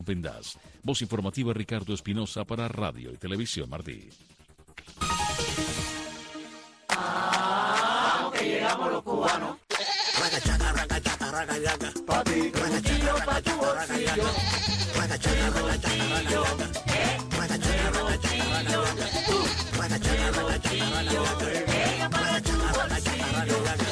Vendas. Voz informativa Ricardo Espinosa para Radio y Televisión Martí. Que llegamos los cubanos. Ragachaca, ragachaca, ragachaca. Pa' ti, bolsillo, pa' tu bolsillo. Ragachaca, ragachaca, ragachaca. Ragachaca, ragachaca, ragachaca. Ragachaca, ragachaca, ragachaca. Ragachaca, ragachaca, ragachaca.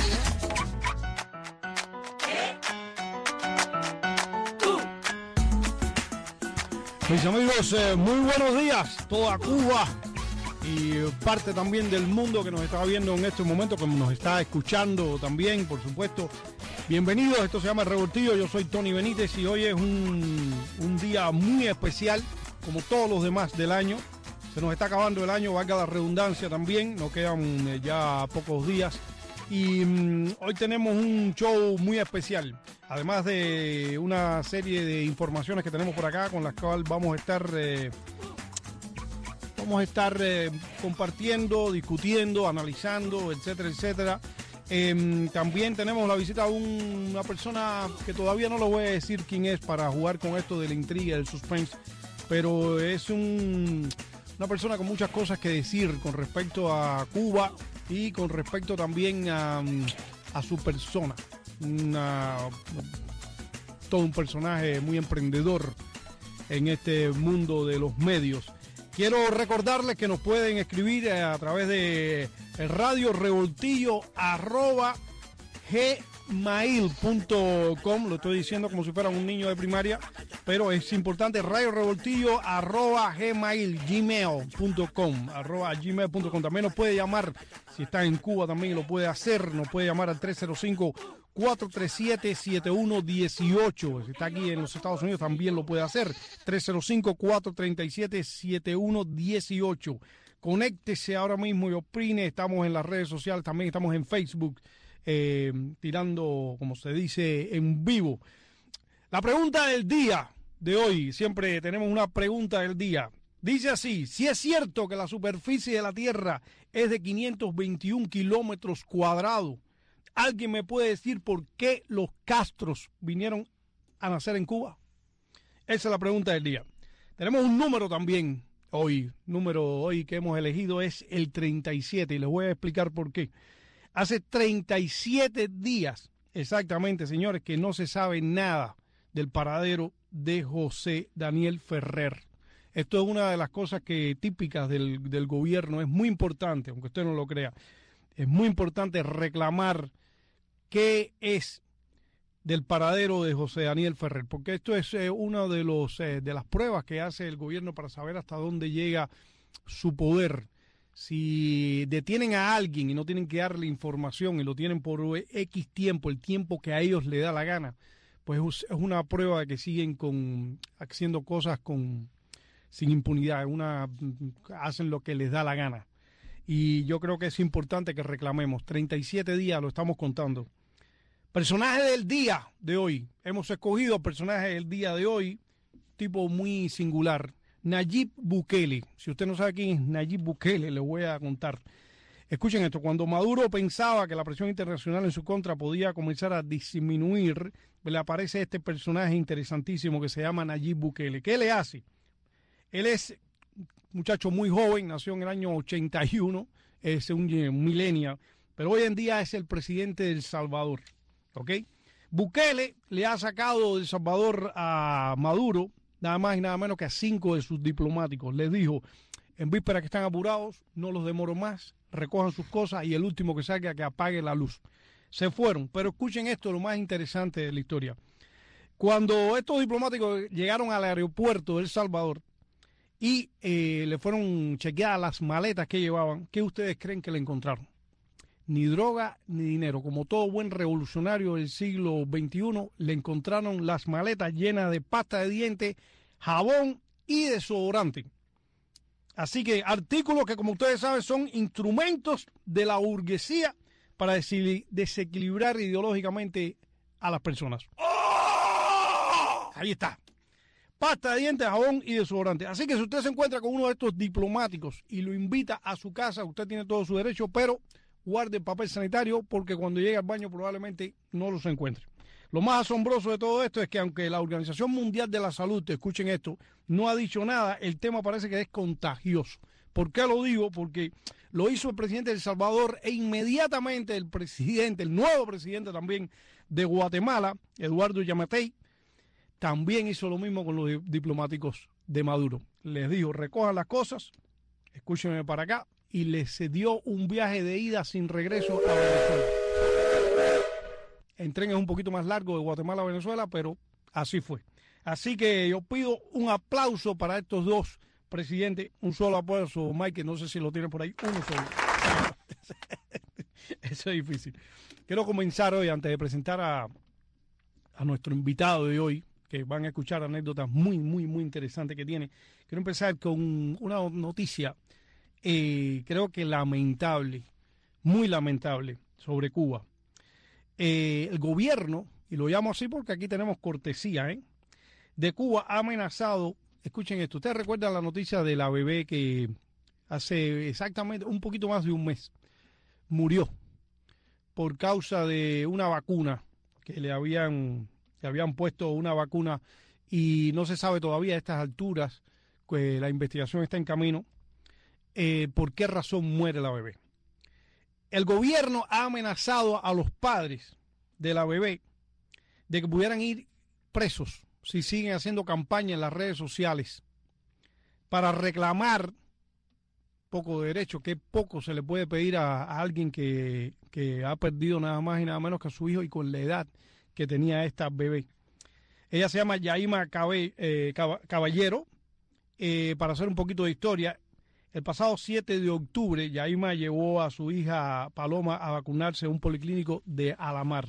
Mis amigos, muy buenos días, toda Cuba y parte también del mundo que nos está viendo en este momento, que nos está escuchando también, por supuesto. Bienvenidos, esto se llama El Revoltillo, yo soy Tony Benítez y hoy es un día muy especial, como todos los demás del año. Se nos está acabando el año, valga la redundancia también, nos quedan ya pocos días. Y hoy tenemos un show muy especial, además de una serie de informaciones que tenemos por acá con las cuales vamos a estar compartiendo, discutiendo, analizando, etcétera, etcétera. También tenemos la visita de una persona que todavía no lo voy a decir quién es para jugar con esto de la intriga, del suspense, pero es una persona con muchas cosas que decir con respecto a Cuba y con respecto también a su persona. Todo un personaje muy emprendedor en este mundo de los medios. Quiero recordarles que nos pueden escribir a través de radiorevoltillo@gmail.com. Lo estoy diciendo como si fuera un niño de primaria, pero es importante, radiorevoltillo@gmail.com. También nos puede llamar, si está en Cuba también lo puede hacer, nos puede llamar al 305-437-7118. Si está aquí en los Estados Unidos también lo puede hacer, 305-437-7118. Conéctese ahora mismo y opine. Estamos en las redes sociales, también estamos en Facebook, tirando, como se dice, en vivo. La pregunta del día de hoy, siempre tenemos una pregunta del día. Dice así: si es cierto que la superficie de la Tierra es de 521 kilómetros cuadrados, ¿alguien me puede decir por qué los Castros vinieron a nacer en Cuba? Esa es la pregunta del día. Tenemos un número también hoy. Número hoy que hemos elegido es el 37 y les voy a explicar por qué. Hace 37 días, exactamente, señores, que no se sabe nada del paradero de José Daniel Ferrer. Esto es una de las cosas típicas del gobierno. Es muy importante, aunque usted no lo crea, es muy importante reclamar qué es del paradero de José Daniel Ferrer, porque esto es una de las pruebas que hace el gobierno para saber hasta dónde llega su poder. Si detienen a alguien y no tienen que darle información y lo tienen por X tiempo, el tiempo que a ellos les da la gana, pues es una prueba de que siguen haciendo cosas sin impunidad, hacen lo que les da la gana. Y yo creo que es importante que reclamemos. 37 días lo estamos contando. Personaje del día de hoy. Hemos escogido personaje del día de hoy, tipo muy singular. Nayib Bukele. Si usted no sabe quién es Nayib Bukele, le voy a contar. Escuchen esto: cuando Maduro pensaba que la presión internacional en su contra podía comenzar a disminuir, le aparece este personaje interesantísimo que se llama Nayib Bukele. ¿Qué le hace? Él es un muchacho muy joven, nació en el año 81, es un millennial, pero hoy en día es el presidente de El Salvador. ¿Ok? Bukele le ha sacado de El Salvador a Maduro nada más y nada menos que a 5 de sus diplomáticos. Les dijo: en víspera que están apurados, no los demoro más, recojan sus cosas y el último que salga que apague la luz. Se fueron, pero escuchen esto, lo más interesante de la historia. Cuando estos diplomáticos llegaron al aeropuerto de El Salvador y le fueron chequeadas las maletas que llevaban, ¿qué ustedes creen que le encontraron? Ni droga ni dinero. Como todo buen revolucionario del siglo XXI, le encontraron las maletas llenas de pasta de dientes, jabón y desodorante. Así que artículos que, como ustedes saben, son instrumentos de la burguesía para desequilibrar ideológicamente a las personas. ¡Oh! Ahí está. Pasta de dientes, jabón y desodorante. Así que si usted se encuentra con uno de estos diplomáticos y lo invita a su casa, usted tiene todo su derecho, pero guarde el papel sanitario porque cuando llegue al baño probablemente no los encuentre. Lo más asombroso de todo esto es que aunque la Organización Mundial de la Salud, escuchen esto, no ha dicho nada, el tema parece que es contagioso. ¿Por qué lo digo? Porque lo hizo el presidente de El Salvador e inmediatamente el nuevo presidente también de Guatemala, Eduardo Yamatei, también hizo lo mismo con los diplomáticos de Maduro. Les dijo, recojan las cosas, escúchenme para acá, y les dio un viaje de ida sin regreso a Venezuela. El tren es un poquito más largo de Guatemala a Venezuela, pero así fue. Así que yo pido un aplauso para estos dos presidentes. Un solo aplauso, Mike, no sé si lo tienen por ahí. Uno solo. Eso es difícil. Quiero comenzar hoy, antes de presentar a nuestro invitado de hoy, que van a escuchar anécdotas muy, muy, muy interesantes que tiene. Quiero empezar con una noticia, creo que lamentable, muy lamentable, sobre Cuba. El gobierno, y lo llamo así porque aquí tenemos cortesía, de Cuba ha amenazado, escuchen esto, ustedes recuerdan la noticia de la bebé que hace exactamente un poquito más de un mes murió por causa de una vacuna que le habían puesto una vacuna y no se sabe todavía a estas alturas, que la investigación está en camino, por qué razón muere la bebé. El gobierno ha amenazado a los padres de la bebé de que pudieran ir presos si siguen haciendo campaña en las redes sociales para reclamar poco de derecho, que poco se le puede pedir a alguien que ha perdido nada más y nada menos que a su hijo y con la edad que tenía esta bebé. Ella se llama Yaima Caballero. Para hacer un poquito de historia, el pasado 7 de octubre, Yaima llevó a su hija Paloma a vacunarse en un policlínico de Alamar.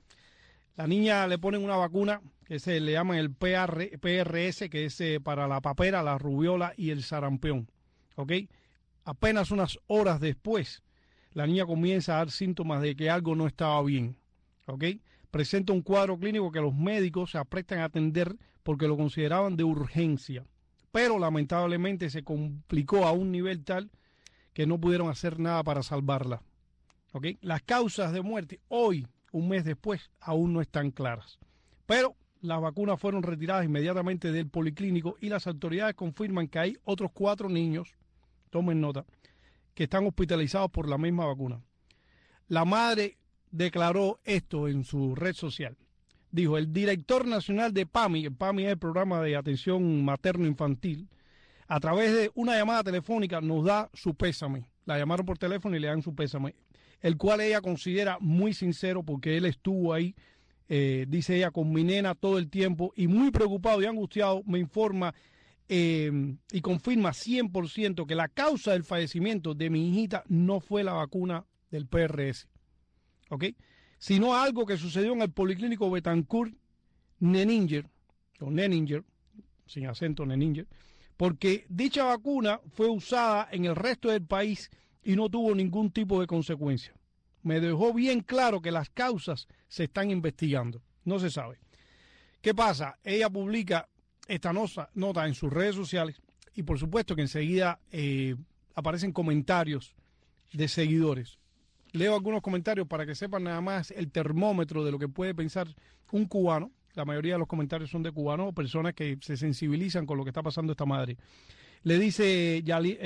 La niña le ponen una vacuna que se le llaman el PRS, que es para la papera, la rubiola y el sarampión. ¿Ok? Apenas unas horas después, la niña comienza a dar síntomas de que algo no estaba bien. ¿Ok? Presenta un cuadro clínico que los médicos se aprestan a atender porque lo consideraban de urgencia. Pero lamentablemente se complicó a un nivel tal que no pudieron hacer nada para salvarla. ¿Okay? Las causas de muerte hoy, un mes después, aún no están claras. Pero las vacunas fueron retiradas inmediatamente del policlínico y las autoridades confirman que hay otros 4 niños, tomen nota, que están hospitalizados por la misma vacuna. La madre declaró esto en su red social. Dijo, el director nacional de PAMI, el PAMI es el programa de atención materno-infantil, a través de una llamada telefónica nos da su pésame. La llamaron por teléfono y le dan su pésame, el cual ella considera muy sincero porque él estuvo ahí, dice ella, con mi nena todo el tiempo y muy preocupado y angustiado, me informa y confirma 100% que la causa del fallecimiento de mi hijita no fue la vacuna del PRS, ¿ok? Sino algo que sucedió en el Policlínico Betancourt Neninger, o Neninger, sin acento Neninger, porque dicha vacuna fue usada en el resto del país y no tuvo ningún tipo de consecuencia. Me dejó bien claro que las causas se están investigando, no se sabe. ¿Qué pasa? Ella publica esta nota en sus redes sociales y por supuesto que enseguida aparecen comentarios de seguidores. Leo algunos comentarios para que sepan nada más el termómetro de lo que puede pensar un cubano. La mayoría de los comentarios son de cubanos o personas que se sensibilizan con lo que está pasando esta madre. Le dice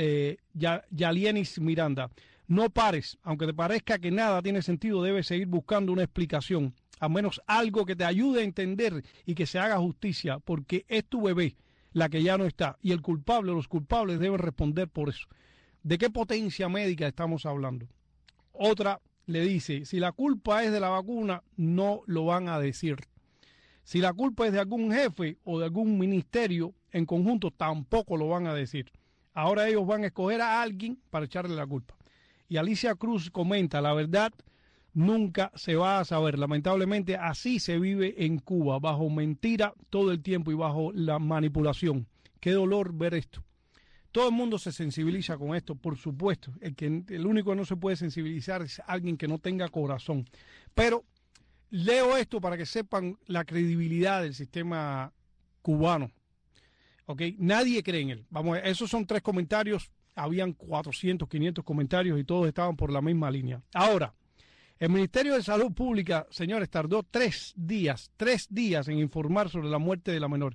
Yalienis Miranda, no pares, aunque te parezca que nada tiene sentido, debes seguir buscando una explicación, al menos algo que te ayude a entender y que se haga justicia, porque es tu bebé la que ya no está y el culpable o los culpables deben responder por eso. ¿De qué potencia médica estamos hablando? Otra le dice, si la culpa es de la vacuna, no lo van a decir. Si la culpa es de algún jefe o de algún ministerio en conjunto, tampoco lo van a decir. Ahora ellos van a escoger a alguien para echarle la culpa. Y Alicia Cruz comenta, la verdad nunca se va a saber. Lamentablemente así se vive en Cuba, bajo mentira todo el tiempo y bajo la manipulación. Qué dolor ver esto. Todo el mundo se sensibiliza con esto, por supuesto. El único que no se puede sensibilizar es alguien que no tenga corazón. Pero leo esto para que sepan la credibilidad del sistema cubano. ¿Ok? Nadie cree en él. Vamos a ver, esos son 3 comentarios. Habían 400, 500 comentarios y todos estaban por la misma línea. Ahora, El Ministerio de Salud Pública, señores, tardó 3 días en informar sobre la muerte de la menor.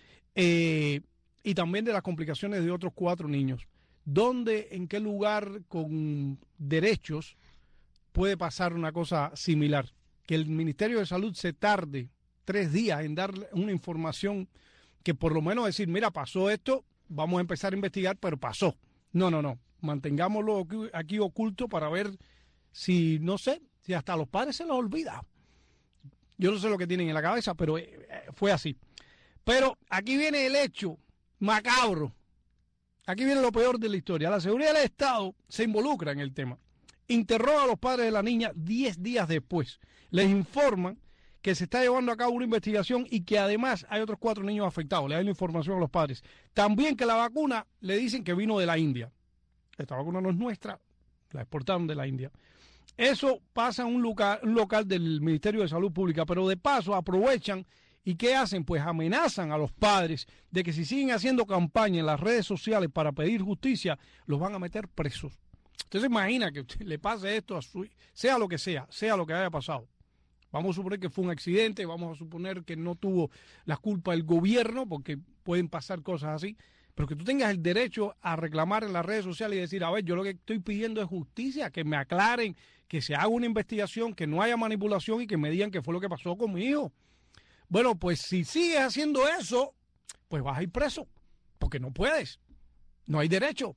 Y también de las complicaciones de otros 4 niños. ¿Dónde, en qué lugar con derechos puede pasar una cosa similar? Que el Ministerio de Salud se tarde 3 días en dar una información que por lo menos decir, mira, pasó esto, vamos a empezar a investigar, pero pasó. No. Mantengámoslo aquí oculto para ver si, no sé, si hasta a los padres se les olvida. Yo no sé lo que tienen en la cabeza, pero fue así. Pero aquí viene el hecho macabro. Aquí viene lo peor de la historia. La seguridad del Estado se involucra en el tema. Interroga a los padres de la niña 10 días después. Les informan que se está llevando a cabo una investigación y que además hay otros 4 niños afectados. Le dan la información a los padres. También que la vacuna le dicen que vino de la India. Esta vacuna no es nuestra, la exportaron de la India. Eso pasa en un local del Ministerio de Salud Pública, pero de paso aprovechan. ¿Y qué hacen? Pues amenazan a los padres de que si siguen haciendo campaña en las redes sociales para pedir justicia, los van a meter presos. Usted se imagina que le pase esto a sea lo que haya pasado. Vamos a suponer que fue un accidente, vamos a suponer que no tuvo la culpa el gobierno, porque pueden pasar cosas así, pero que tú tengas el derecho a reclamar en las redes sociales y decir, a ver, yo lo que estoy pidiendo es justicia, que me aclaren, que se haga una investigación, que no haya manipulación y que me digan qué fue lo que pasó con mi hijo. Bueno, pues si sigues haciendo eso, pues vas a ir preso, porque no puedes, no hay derecho.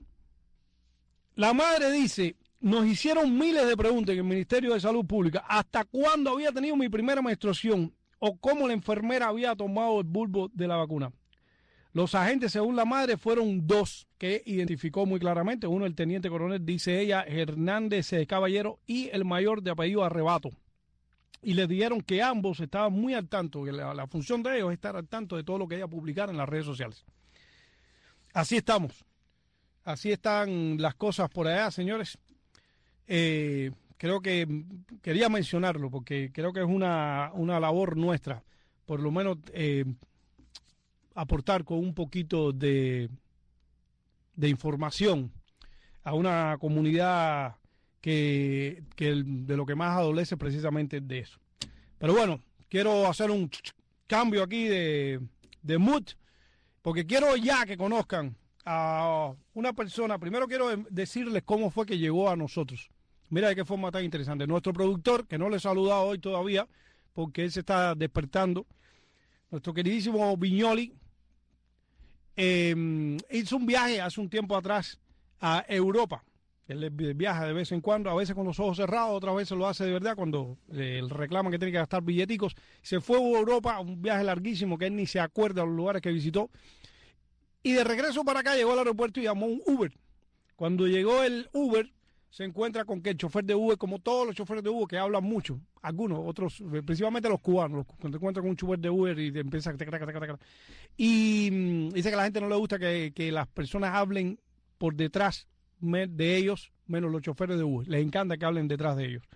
La madre dice, nos hicieron miles de preguntas en el Ministerio de Salud Pública, hasta cuándo había tenido mi primera menstruación o cómo la enfermera había tomado el bulbo de la vacuna. Los agentes, según la madre, fueron 2 que identificó muy claramente. Uno, el teniente coronel, dice ella, Hernández Caballero, y el mayor de apellido Arrebato. Y le dijeron que ambos estaban muy al tanto, que la función de ellos es estar al tanto de todo lo que ella publicara en las redes sociales. Así estamos. Así están las cosas por allá, señores. Creo que quería mencionarlo porque creo que es una labor nuestra, por lo menos aportar con un poquito de información a una comunidad que de lo que más adolece precisamente de eso. Pero bueno, quiero hacer un cambio aquí de mood, porque quiero ya que conozcan a una persona. Primero quiero decirles cómo fue que llegó a nosotros. Mira de qué forma tan interesante. Nuestro productor, que no le he saludado hoy todavía, porque él se está despertando, nuestro queridísimo Viñoli, hizo un viaje hace un tiempo atrás a Europa. Él viaja de vez en cuando, a veces con los ojos cerrados, otras veces lo hace de verdad cuando le reclaman que tiene que gastar billeticos. Se fue a Europa, un viaje larguísimo que él ni se acuerda de los lugares que visitó. Y de regreso para acá llegó al aeropuerto y llamó un Uber. Cuando llegó el Uber, se encuentra con que el chofer de Uber, como todos los choferes de Uber que hablan mucho, algunos, otros, principalmente los cubanos, cuando te encuentras con un chofer de Uber y te empieza a... Y dice que a la gente no le gusta que las personas hablen por detrás de ellos, menos los choferes de Uber. Les encanta que hablen detrás de ellos.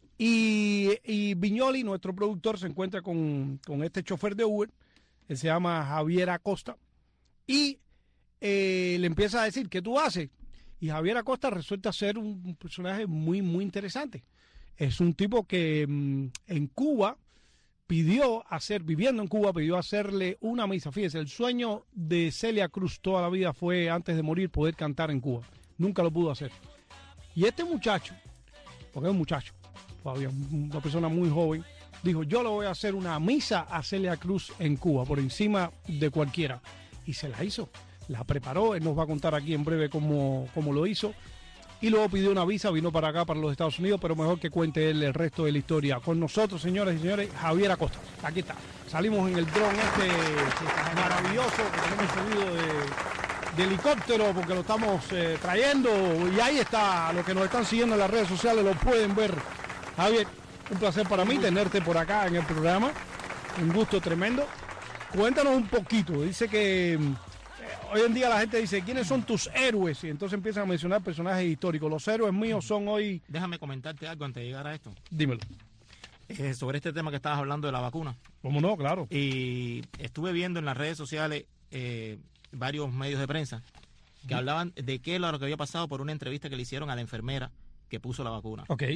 Y Viñoli, nuestro productor, se encuentra con este chofer de Uber. Él se llama Javier Acosta. Y le empieza a decir, ¿qué tú haces? Y Javier Acosta resulta ser un personaje muy, muy interesante. Es un tipo que en Cuba viviendo en Cuba, pidió hacerle una misa. Fíjese, el sueño de Celia Cruz toda la vida fue, antes de morir, poder cantar en Cuba. Nunca lo pudo hacer. Y este muchacho, porque es un muchacho, todavía una persona muy joven, dijo, yo le voy a hacer una misa a Celia Cruz en Cuba, por encima de cualquiera. Y se la hizo, la preparó, él nos va a contar aquí en breve cómo lo hizo. Y luego pidió una visa, vino para acá, para los Estados Unidos, pero mejor que cuente él el resto de la historia. Con nosotros, señores y señores, Javier Acosta. Aquí está. Salimos en el dron maravilloso que tenemos subido de helicóptero porque lo estamos trayendo. Y ahí está, los que nos están siguiendo en las redes sociales lo pueden ver. Javier, un placer para mí tenerte por acá en el programa. Un gusto tremendo. Cuéntanos un poquito. Dice que... hoy en día la gente dice, ¿quiénes son tus héroes? Y entonces empiezan a mencionar personajes históricos. Los héroes míos son hoy... Déjame comentarte algo antes de llegar a esto. Dímelo. Sobre este tema que estabas hablando de la vacuna. ¿Cómo no? Claro. Y estuve viendo en las redes sociales varios medios de prensa que hablaban de qué era lo que había pasado por una entrevista que le hicieron a la enfermera que puso la vacuna. Ok.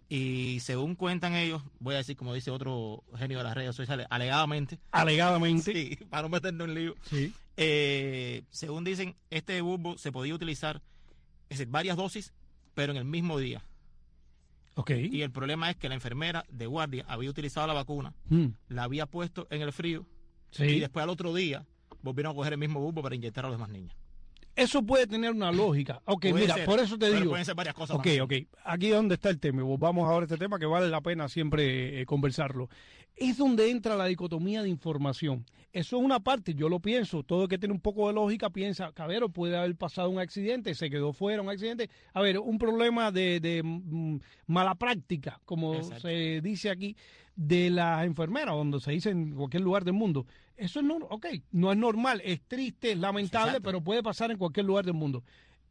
Y según cuentan ellos, voy a decir como dice otro genio de las redes sociales, alegadamente. Alegadamente. Sí, para no meternos en lío. Sí. Según dicen, este bulbo se podía utilizar, es decir, varias dosis, pero en el mismo día. Ok. Y el problema es que la enfermera de guardia había utilizado la vacuna, la había puesto en el frío, Sí. y después al otro día volvieron a coger el mismo bulbo para inyectar a los demás niños. Eso puede tener una lógica. Ok, Puede mira, ser, por eso te pero digo. pueden ser varias cosas Ok, también. ok. Aquí es donde está el tema. Vamos ahora a este tema que vale la pena siempre conversarlo. Es donde entra la dicotomía de información. Eso es una parte, yo lo pienso. Todo el que tiene un poco de lógica piensa, Cabero, puede haber pasado un accidente, se quedó fuera un accidente. A ver, un problema de mala práctica, como Exacto. se dice aquí, de las enfermeras, donde se dice en cualquier lugar del mundo. Eso no, okay, no es normal, es triste, es lamentable, Exacto. pero puede pasar en cualquier lugar del mundo.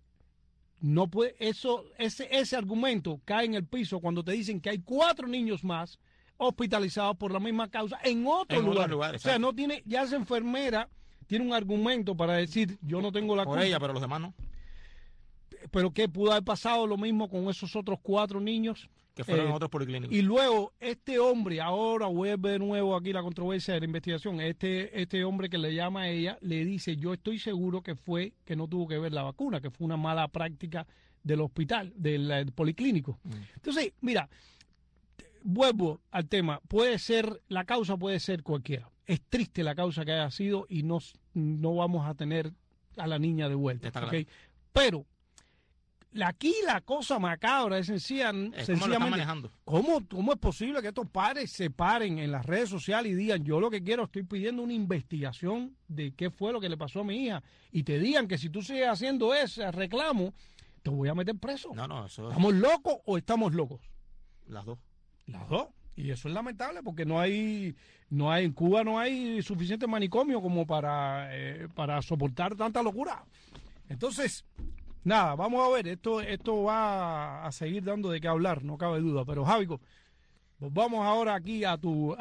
No puede, ese argumento cae en el piso cuando te dicen que hay 4 niños más hospitalizados por la misma causa en otro lugar. O sea, exacto. no tiene, ya esa enfermera tiene un argumento para decir yo no tengo la Por culpa. ella, pero los demás no, Pero que pudo haber pasado lo mismo con esos otros 4 niños. que fueron en otros policlínicos. Y luego, este hombre, ahora vuelve de nuevo aquí la controversia de la investigación, este hombre que le llama a ella, le dice, yo estoy seguro que no tuvo que ver la vacuna, que fue una mala práctica del hospital, del policlínico. Entonces, mira, vuelvo al tema, la causa puede ser cualquiera. Es triste la causa que haya sido y no vamos a tener a la niña de vuelta. Está claro. ¿Okay? Pero aquí la cosa macabra es ¿Cómo lo están sencillamente manejando? ¿Cómo es posible que estos padres se paren en las redes sociales y digan, yo lo que quiero, estoy pidiendo una investigación de qué fue lo que le pasó a mi hija, y te digan que si tú sigues haciendo ese reclamo, te voy a meter preso? No, eso es ¿Estamos locos o estamos locos? las dos. Las dos. Y eso es lamentable porque en Cuba no hay suficiente manicomio como para soportar tanta locura. Entonces, nada, vamos a ver, esto va a seguir dando de qué hablar, no cabe duda. Pero Javico, vamos ahora aquí a tu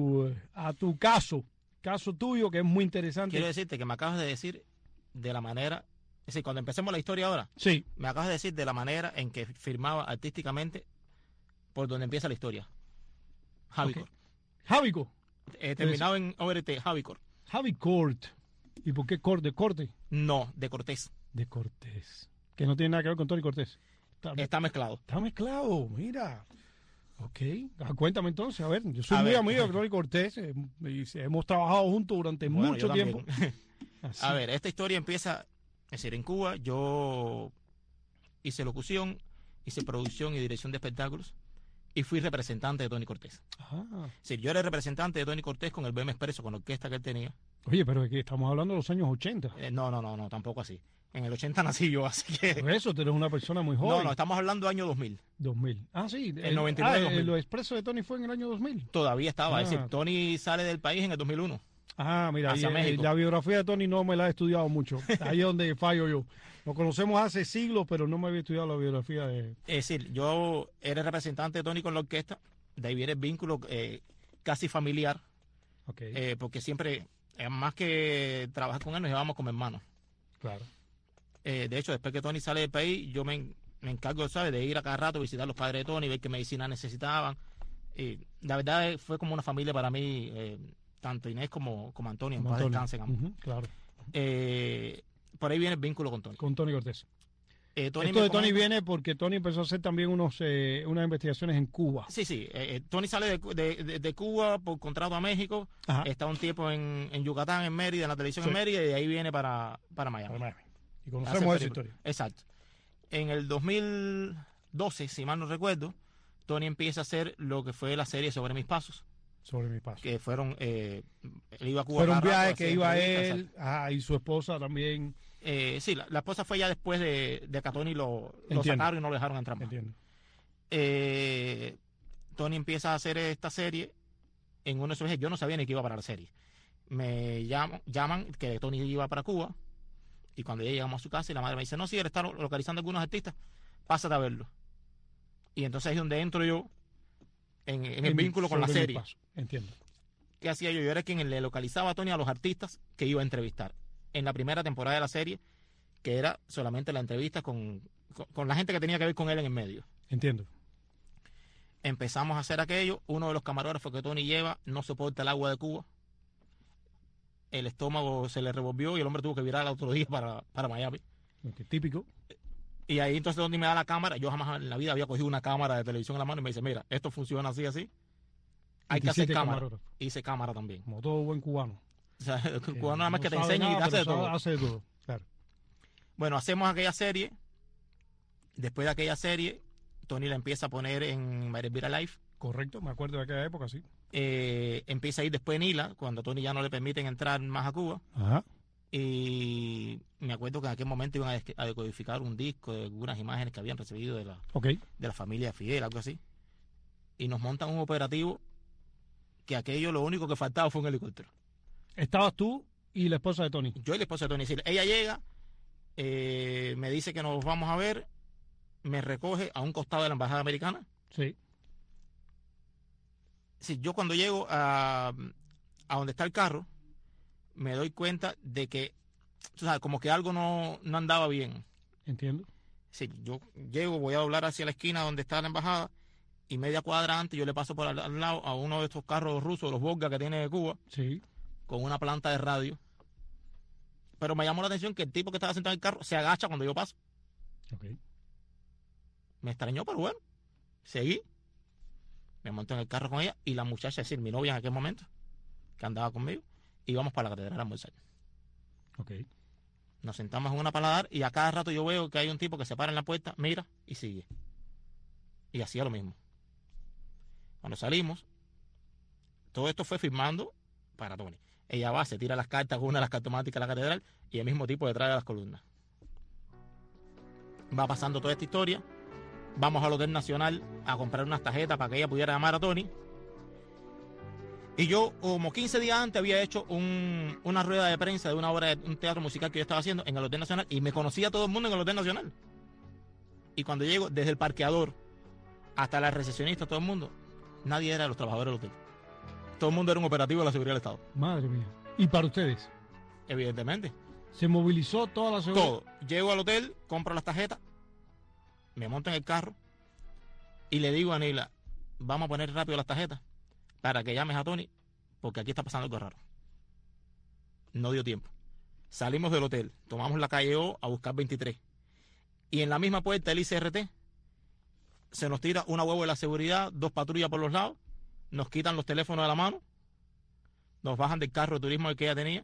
caso tuyo, que es muy interesante. Quiero decirte que me acabas de decir de la manera, es decir, cuando empecemos la historia ahora, Sí, me acabas de decir de la manera en que firmaba artísticamente por donde empieza la historia. Javicor. Ok. Javico, Terminado en ORT, Javicor. Javicort. ¿Y por qué corte? Corte No, de Cortés. de Cortés, que no tiene nada que ver con Tony Cortés. Está mezclado. Está mezclado, mira. Ok, cuéntame entonces, a ver, yo soy A muy ver. amigo de Tony Cortés y hemos trabajado juntos durante Bueno, mucho yo tiempo. también. Así. A ver, esta historia empieza, es decir, en Cuba yo hice locución, hice producción y dirección de espectáculos y fui representante de Tony Cortés. Ah. Es decir, yo era el representante de Tony Cortés con el BM Expreso, con la orquesta que él tenía. Oye, pero aquí estamos hablando de los años 80. No, tampoco así. En el 80 nací yo, así que... Por eso, tú eres una persona muy joven. No, estamos hablando del año 2000. 2000. Ah, sí. El 99, 2000. Lo expreso de Tony fue en el año 2000. Todavía estaba. Es Ah. decir, Tony sale del país en el 2001. Ah, mira, Hacia México. la biografía de Tony no me la he estudiado mucho. Ahí es donde fallo yo. Nos conocemos hace siglos, pero no me había estudiado la biografía de... Es decir, yo era el representante de Tony con la orquesta. De ahí viene el vínculo casi familiar. Ok, Porque siempre, más que trabajar con él, nos llevábamos como hermanos. claro. De hecho, después que Tony sale del país, yo me encargo, ¿sabes?, de ir a cada rato a visitar a los padres de Tony, ver qué medicina necesitaban. Y la verdad fue como una familia para mí, tanto Inés como Antonio, en Como paz Antonio. descansen ambos. Ujú, claro. Por ahí viene el vínculo con Tony. Con Tony Cortés. Tony Esto me de Tony comenta- viene porque Tony empezó a hacer también unas investigaciones en Cuba. Sí. Tony sale de Cuba por contrato a México. Ajá. Está un tiempo en Yucatán, en Mérida, en la televisión Sí. en Mérida, y de ahí viene para Miami. Y Hace conocemos esa película. historia. Exacto. En el 2012, si mal no recuerdo, Tony empieza a hacer lo que fue la serie Sobre Mis Pasos, Sobre mi paso. que fueron, él iba a Cuba. Fueron cada rato, viajes que hacía iba entrevistas, él, y su esposa también. sí, la esposa fue ya después de que a Tony lo Entiendo. sacaron y no lo dejaron entrar más. Entiendo. Tony empieza a hacer esta serie. En uno de esos viajes yo no sabía ni que iba para la serie. Me llaman que Tony iba para Cuba, y cuando ya llegamos a su casa y la madre me dice, no, sí, él está localizando algunos artistas, pásate a verlo. Y entonces ahí es donde entro yo en el vínculo con la Sobre mi serie. paso. Entiendo. ¿Qué hacía yo? Yo era quien le localizaba a Tony a los artistas que iba a entrevistar en la primera temporada de la serie, que era solamente la entrevista con la gente que tenía que ver con él en el medio. Entiendo. Empezamos a hacer aquello. Uno de los camarógrafos que Tony lleva no soporta el agua de Cuba. El estómago se le revolvió y el hombre tuvo que virar al otro día para Miami. Okay, típico. Y ahí entonces Tony me da la cámara. Yo jamás en la vida había cogido una cámara de televisión en la mano y me dice, mira, esto funciona así, así. Hay que hacer cámara. Hice cámara también. Como todo buen cubano. O sea, el cubano nada más que te enseña y te hace de todo. Hace de todo, claro. Bueno, hacemos aquella serie. Después de aquella serie, Tony la empieza a poner en María Elvira Live. Correcto, me acuerdo de aquella época, sí. Empieza a ir después en Nila, cuando a Tony ya no le permiten entrar más a Cuba. Ajá. Y me acuerdo que en aquel momento iban a decodificar un disco de algunas imágenes que habían recibido de la familia Fidel, algo así. Y nos montan un operativo que aquello lo único que faltaba fue un helicóptero. Estabas tú y la esposa de Tony. Yo y la esposa de Tony. Es decir, ella llega, me dice que nos vamos a ver, me recoge a un costado de la embajada americana. Sí. Sí, yo cuando llego a donde está el carro, me doy cuenta de que, o sea, como que algo no andaba bien. Entiendo. Sí, yo llego, voy a doblar hacia la esquina donde está la embajada y media cuadra antes yo le paso por al lado a uno de estos carros rusos, los Volga que tiene de Cuba, sí, con una planta de radio. Pero me llamó la atención que el tipo que estaba sentado en el carro se agacha cuando yo paso. Okay. Me extrañó, pero bueno, seguí. Me monté en el carro con ella y la muchacha, es decir, mi novia en aquel momento, que andaba conmigo, íbamos para la catedral a almorzar. Okay. Nos sentamos en una paladar y a cada rato yo veo que hay un tipo que se para en la puerta, mira y sigue. Y hacía lo mismo. Cuando salimos, todo esto fue firmando para Tony. Ella va, se tira las cartas con una de las cartomáticas de la catedral y el mismo tipo detrás de las columnas. Va pasando toda esta historia. Vamos al Hotel Nacional a comprar unas tarjetas para que ella pudiera llamar a Tony. Y yo, como 15 días antes, había hecho una rueda de prensa de una obra de un teatro musical que yo estaba haciendo en el Hotel Nacional y me conocía todo el mundo en el Hotel Nacional. Y cuando llego, desde el parqueador hasta la recepcionista, todo el mundo, nadie era de los trabajadores del hotel. Todo el mundo era un operativo de la seguridad del Estado. Madre mía. ¿Y para ustedes? Evidentemente. ¿Se movilizó toda la seguridad? Todo. Llego al hotel, compro las tarjetas, me monto en el carro y le digo a Nila, vamos a poner rápido las tarjetas para que llames a Tony, porque aquí está pasando algo raro. No dio tiempo. Salimos del hotel, tomamos la calle O a buscar 23. Y en la misma puerta del ICRT se nos tira una huevo de la seguridad, 2 patrullas por los lados, nos quitan los teléfonos de la mano, nos bajan del carro de turismo que ella tenía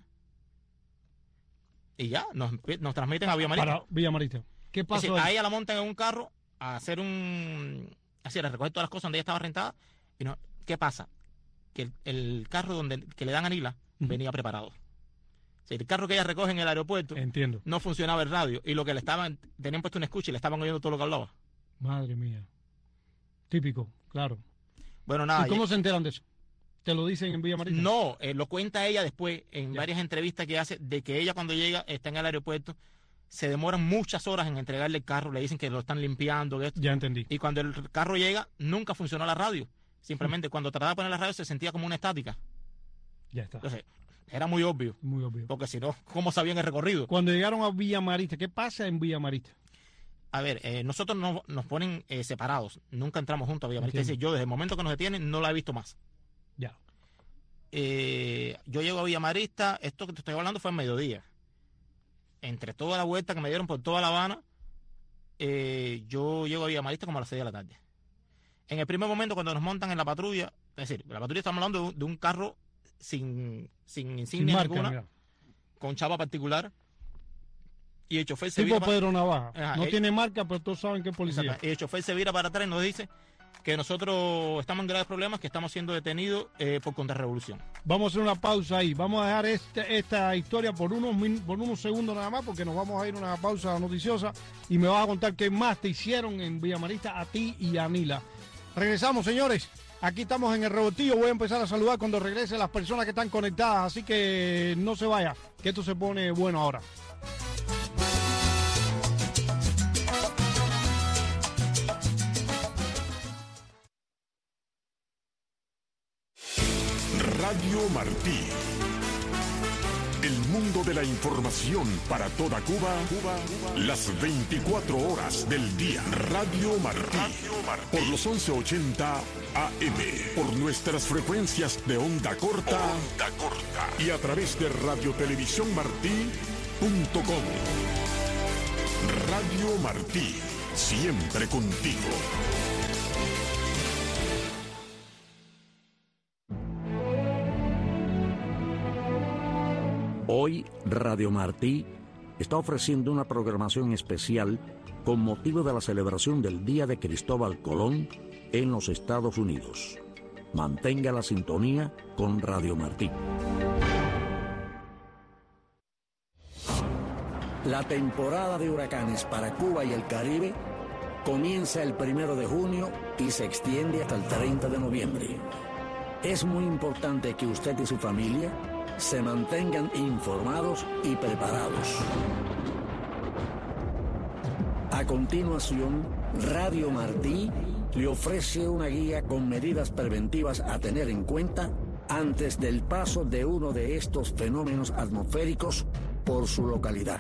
y ya, nos transmiten a Villa Marista. Para Villa Marista. ¿Qué pasó? Es decir, a ella la montan en un carro a hacer a recoger todas las cosas donde ella estaba rentada. Y no, ¿qué pasa? Que el carro que le dan a Nila venía preparado. O sea, el carro que ella recoge en el aeropuerto, entiendo, no funcionaba el radio y lo que tenían puesto un escucha y le estaban oyendo todo lo que hablaba. Madre mía. Típico, claro. Bueno, nada. ¿Y cómo se enteran de eso? ¿Te lo dicen en Villa Marista? No, lo cuenta ella después en varias entrevistas que hace, de que ella cuando llega, está en el aeropuerto, se demoran muchas horas en entregarle el carro, le dicen que lo están limpiando. Ya entendí. Y cuando el carro llega, nunca funcionó la radio. Simplemente cuando trataba de poner la radio se sentía como una estática. Ya está. Entonces, era muy obvio. Muy obvio. Porque si no, ¿cómo sabían el recorrido? Cuando llegaron a Villa Marista, ¿qué pasa en Villa Marista? A ver, nosotros nos ponen separados. Nunca entramos juntos a Villa Marista. Es decir, yo desde el momento que nos detienen no la he visto más. Ya. Yo llego a Villa Marista, esto que te estoy hablando fue en mediodía. Entre toda la vuelta que me dieron por toda La Habana, yo llego a Villa Marista como a las 6 de la tarde. En el primer momento, cuando nos montan en la patrulla, es decir, la patrulla estamos hablando de un carro sin insignia marca, ninguna, mira, con chapa particular, y el chofer se tipo vira Pedro Navaja. Ajá, no tiene marca, pero todos saben que es policía. y el chofer se vira para atrás y nos dice que nosotros estamos en graves problemas, que estamos siendo detenidos por contrarrevolución. Vamos a hacer una pausa ahí. Vamos a dejar esta historia por unos segundos nada más, porque nos vamos a ir a una pausa noticiosa y me vas a contar qué más te hicieron en Villa Marista a ti y a Nila. Regresamos, señores. Aquí estamos en el Rebotillo. Voy a empezar a saludar cuando regrese las personas que están conectadas, así que no se vaya, que esto se pone bueno ahora. Radio Martí, el mundo de la información para toda Cuba, las 24 horas del día. Radio Martí, por los 1180 AM, por nuestras frecuencias de onda corta y a través de radiotelevisiónmartí.com. Radio Martí, siempre contigo. Hoy Radio Martí está ofreciendo una programación especial con motivo de la celebración del Día de Cristóbal Colón en los Estados Unidos. Mantenga la sintonía con Radio Martí. La temporada de huracanes para Cuba y el Caribe comienza el 1 de junio y se extiende hasta el 30 de noviembre. Es muy importante que usted y su familia se mantengan informados y preparados. A continuación, Radio Martí le ofrece una guía con medidas preventivas a tener en cuenta antes del paso de uno de estos fenómenos atmosféricos por su localidad.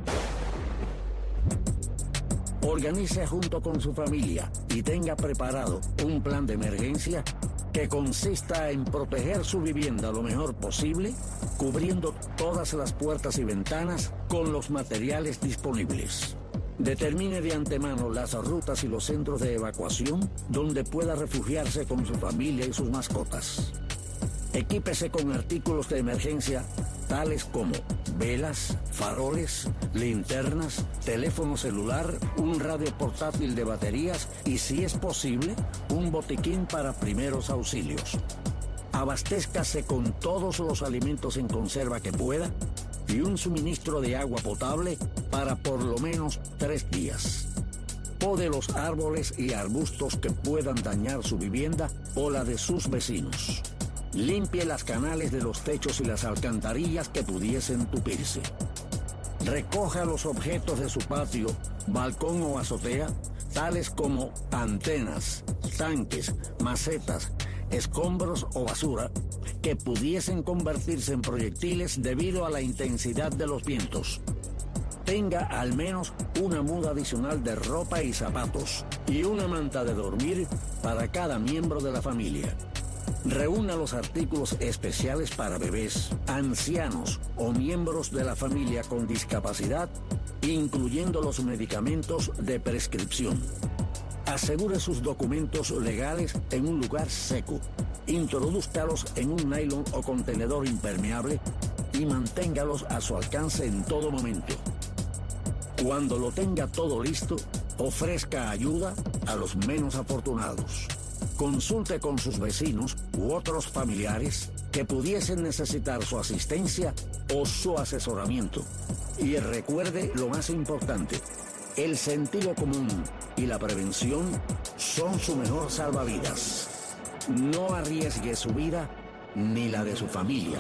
Organice junto con su familia y tenga preparado un plan de emergencia que consista en proteger su vivienda lo mejor posible, cubriendo todas las puertas y ventanas con los materiales disponibles. Determine de antemano las rutas y los centros de evacuación donde pueda refugiarse con su familia y sus mascotas. Equípese con artículos de emergencia tales como velas, faroles, linternas, teléfono celular, un radio portátil de baterías y, si es posible, un botiquín para primeros auxilios. Abastézcase con todos los alimentos en conserva que pueda y un suministro de agua potable para por lo menos 3 días. Pode los árboles y arbustos que puedan dañar su vivienda o la de sus vecinos. Limpie las canales de los techos y las alcantarillas que pudiesen tupirse. Recoja los objetos de su patio, balcón o azotea, tales como antenas, tanques, macetas, escombros o basura, que pudiesen convertirse en proyectiles debido a la intensidad de los vientos. Tenga al menos una muda adicional de ropa y zapatos y una manta de dormir para cada miembro de la familia. Reúna los artículos especiales para bebés, ancianos o miembros de la familia con discapacidad, incluyendo los medicamentos de prescripción. Asegure sus documentos legales en un lugar seco. Introdúzcalos en un nylon o contenedor impermeable y manténgalos a su alcance en todo momento. Cuando lo tenga todo listo, ofrezca ayuda a los menos afortunados. Consulte con sus vecinos u otros familiares que pudiesen necesitar su asistencia o su asesoramiento. Y recuerde lo más importante: el sentido común y la prevención son su mejor salvavidas. No arriesgue su vida ni la de su familia.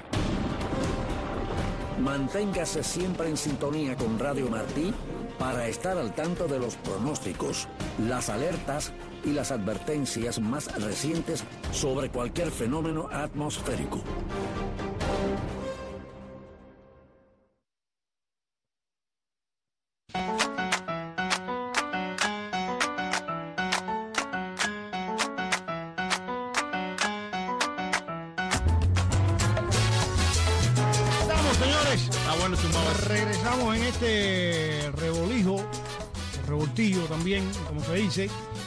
Manténgase siempre en sintonía con Radio Martí para estar al tanto de los pronósticos, las alertas y las advertencias más recientes sobre cualquier fenómeno atmosférico. Estamos, señores. Está bueno sumado. Regresamos en este revoltillo también, como se dice.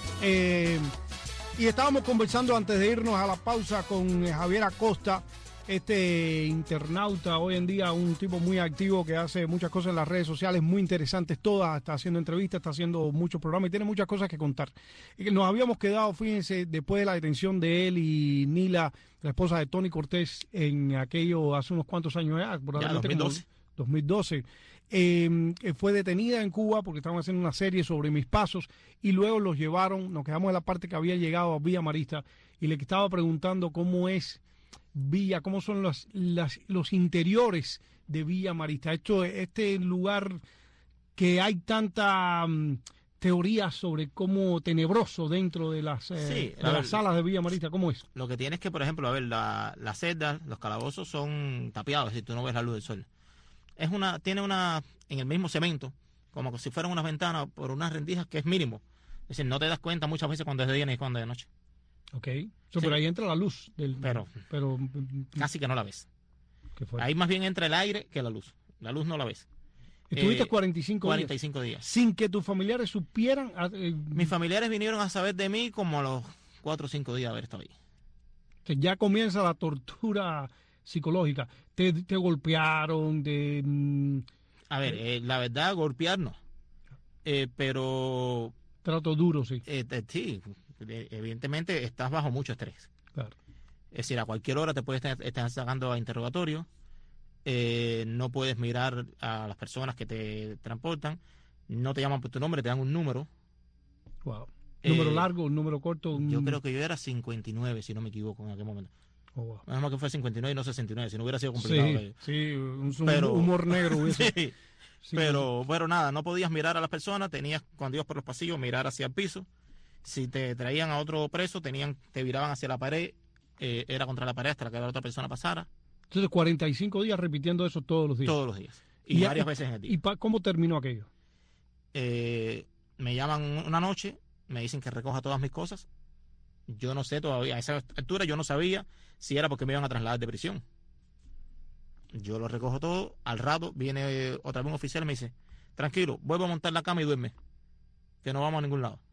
Y estábamos conversando antes de irnos a la pausa con Javier Acosta, este internauta hoy en día, un tipo muy activo que hace muchas cosas en las redes sociales, muy interesantes todas, está haciendo entrevistas, está haciendo muchos programas y tiene muchas cosas que contar. Y nos habíamos quedado, fíjense, después de la detención de él y Nila, la esposa de Tony Cortés, en aquello hace unos cuantos años, probablemente 2012. Fue detenida en Cuba porque estaban haciendo una serie sobre mis pasos y luego los llevaron, nos quedamos en la parte que había llegado a Villa Marista y le estaba preguntando cómo es Villa, cómo son los interiores de Villa Marista. Este lugar que hay tanta teoría sobre cómo tenebroso dentro de las salas de Villa Marista, ¿cómo es? Lo que tienes que, por ejemplo, a ver, las celdas, los calabozos son tapiados, es decir, tú no ves la luz del sol. tiene una, en el mismo cemento, como si fueran unas ventanas por unas rendijas que es mínimo. Es decir, no te das cuenta muchas veces cuando es de día ni cuando es de noche. Ok. Sí. Por ahí entra la luz. Pero casi que no la ves. Ahí más bien entra el aire que la luz. La luz no la ves. Estuviste 45 días. Sin que tus familiares supieran. Mis familiares vinieron a saber de mí como a los 4 o 5 días de haber estado ahí. Ya comienza la tortura psicológica. Te golpearon, A ver, la verdad, golpear no. Pero... Trato duro, sí. Sí, evidentemente estás bajo mucho estrés. Claro. Es decir, a cualquier hora te puedes estar sacando a interrogatorio. No puedes mirar a las personas que te transportan. No te llaman por tu nombre, te dan un número. Wow. ¿Número largo, un número corto? Yo creo que yo era 59, si no me equivoco, en aquel momento. Oh, wow. Menos mal que fue 59 y no 69, si no hubiera sido complicado. Sí, un humor negro. Sí, pero nada, no podías mirar a las personas, tenías, cuando ibas por los pasillos, mirar hacia el piso. Si te traían a otro preso, te viraban hacia la pared, era contra la pared hasta que la otra persona pasara. Entonces, 45 días repitiendo eso todos los días. Todos los días. Y varias veces en el día. ¿Y cómo terminó aquello? Me llaman una noche, me dicen que recoja todas mis cosas. Yo no sé todavía, a esa altura yo no sabía si era porque me iban a trasladar de prisión. Yo lo recojo todo, al rato viene otra vez un oficial y me dice, tranquilo, vuelvo a montar la cama y duerme, que no vamos a ningún lado.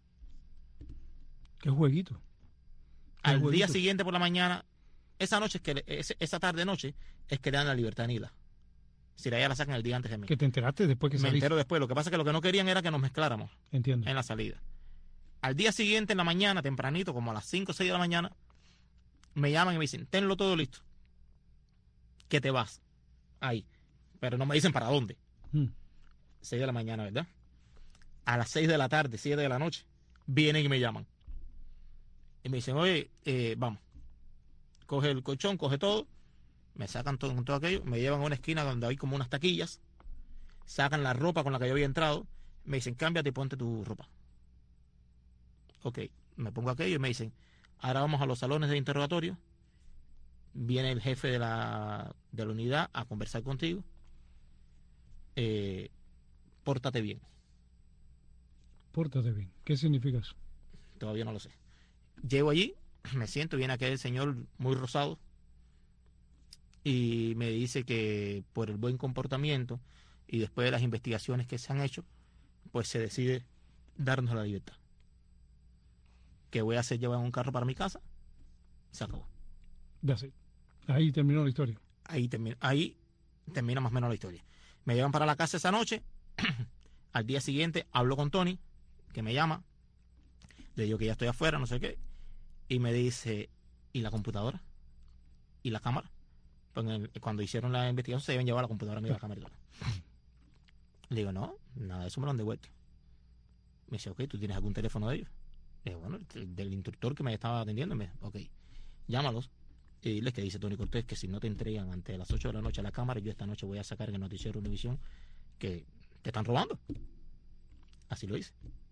¿Qué jueguito? Al día siguiente por la mañana, esa tarde noche, es que le dan la libertad a Nila. Si la la sacan el día antes de mí. ¿Que te enteraste después que saliste? Me entero después. Lo que pasa es que lo que no querían era que nos mezcláramos. Entiendo. En la salida. Al día siguiente, en la mañana, tempranito, como a las 5 o 6 de la mañana, me llaman y me dicen, tenlo todo listo. Que te vas. Ahí. Pero no me dicen para dónde. 6 de la mañana, ¿verdad? A las 6 de la tarde, 7 de la noche, vienen y me llaman. Y me dicen, oye, vamos. Coge el colchón, coge todo. Me sacan todo aquello, me llevan a una esquina donde hay como unas taquillas, sacan la ropa con la que yo había entrado, me dicen, cámbiate y ponte tu ropa. Ok, me pongo aquello y me dicen, ahora vamos a los salones de interrogatorio, viene el jefe de la unidad a conversar contigo, pórtate bien. Pórtate bien, ¿qué significa eso? Todavía no lo sé. Llego allí, me siento, viene aquel señor muy rosado, y me dice que por el buen comportamiento y después de las investigaciones que se han hecho, pues se decide darnos la libertad. Que voy a hacer llevar un carro para mi casa. Se acabó. Ya sé. Ahí terminó la historia. Ahí termina más o menos la historia. Me llevan para la casa esa noche. Al día siguiente hablo con Tony, que me llama. Le digo que ya estoy afuera, no sé qué. Y me dice, ¿y la computadora? ¿Y la cámara? Cuando hicieron la investigación se deben llevar la computadora mía, la cámara y todo. Le digo, no, nada de eso me lo han devuelto. Me dice, ok, ¿tú tienes algún teléfono de ellos? Le digo, bueno, del instructor que me estaba atendiendo. Me dice, ok, llámalos y diles que dice Tony Cortés que si no te entregan antes de las 8 de la noche a la cámara, yo esta noche voy a sacar en el noticiero Univisión que te están robando. Así lo hice.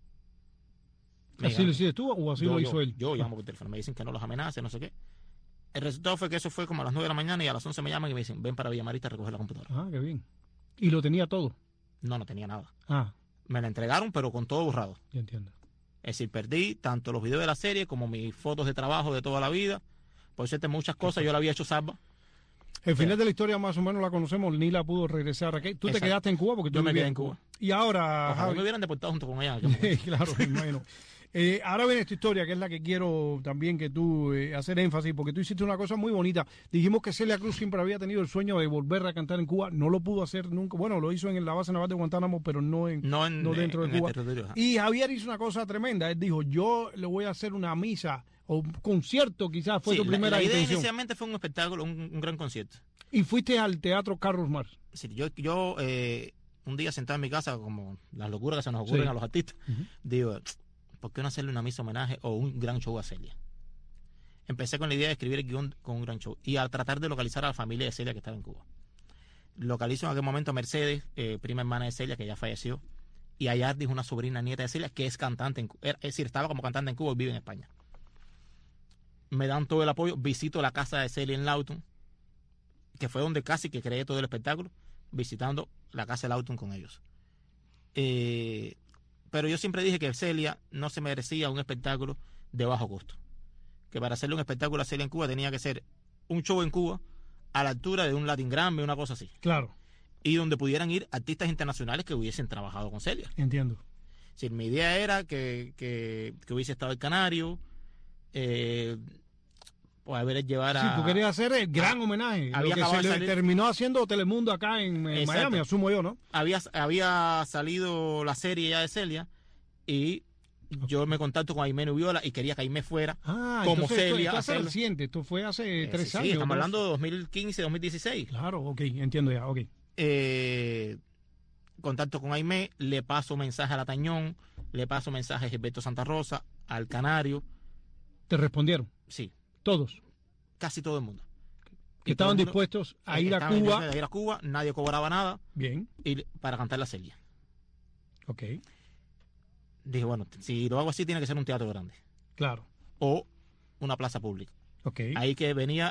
¿Así lo hiciste tú o así lo hizo él? Yo llamo por teléfono, me dicen que no los amenace, no sé qué. El resultado fue que eso fue como a las 9 de la mañana y a las 11 me llaman y me dicen, ven para Villa Marista a recoger la computadora. Ah, qué bien. ¿Y lo tenía todo? No tenía nada. Ah. Me la entregaron, pero con todo borrado. Ya entiendo. Es decir, perdí tanto los videos de la serie como mis fotos de trabajo de toda la vida. Por cierto, muchas cosas yo la había hecho salva. El final de la historia más o menos la conocemos. Nila pudo regresar aquí. ¿Tú te quedaste en Cuba? Porque tú yo me quedé en Cuba. Y ahora... Ojalá me hubieran deportado junto con ella. Claro, me imagino. Ahora viene esta historia, que es la que quiero también que tú hacer énfasis, porque tú hiciste una cosa muy bonita. Dijimos que Celia Cruz siempre había tenido el sueño de volver a cantar en Cuba. No lo pudo hacer nunca. Bueno, lo hizo en la base naval de Guantánamo, pero no dentro de Cuba. Y Javier hizo una cosa tremenda. Él dijo, yo le voy a hacer una misa o un concierto, quizás fue tu primera intención. La idea inicialmente fue un espectáculo, un gran concierto. Y fuiste al Teatro Carlos Marx. Sí, yo un día sentado en mi casa, como las locuras que se nos ocurren a los artistas, digo, ¿por qué no hacerle una misa homenaje o un gran show a Celia? Empecé con la idea de escribir el guión con un gran show y a tratar de localizar a la familia de Celia que estaba en Cuba. Localizo en aquel momento a Mercedes, prima hermana de Celia, que ya falleció, y a Yardis, una sobrina nieta de Celia, que es cantante, es decir, estaba como cantante en Cuba y vive en España. Me dan todo el apoyo, visito la casa de Celia en Lawton, que fue donde casi que creé todo el espectáculo, visitando la casa del Autumn con ellos. Pero yo siempre dije que Celia no se merecía un espectáculo de bajo costo. Que para hacerle un espectáculo a Celia en Cuba tenía que ser un show en Cuba a la altura de un Latin Grammy, una cosa así. Claro. Y donde pudieran ir artistas internacionales que hubiesen trabajado con Celia. Entiendo. Es decir, mi idea era que hubiese estado el Canario, o haber llevar a... Sí, tú querías hacer el gran homenaje. Había lo que acabado se de le salir- terminó haciendo Telemundo acá en Miami, asumo yo, ¿no? Había salido la serie ya de Celia y yo me contacto con Aimé Nubiola y quería que Aimé fuera como entonces Celia. esto hace hacerlo. reciente, esto fue hace 3 Sí, años. estamos ¿no? hablando de 2015, 2016. Claro, ok, entiendo ya, ok. Contacto con Aimé, le paso mensaje a La Tañón, le paso mensaje a Gilberto Santa Rosa, al Canario. ¿Te respondieron? Sí, Todos. casi todo el mundo. Que Y todo estaban el mundo- dispuestos a ir a estaban Cuba. dispuestos a ir a Cuba, nadie cobraba nada Bien, para cantar la Celia. ok, Dije, bueno, si lo hago así tiene que ser un teatro grande claro, o una plaza pública. ok. Ahí que venía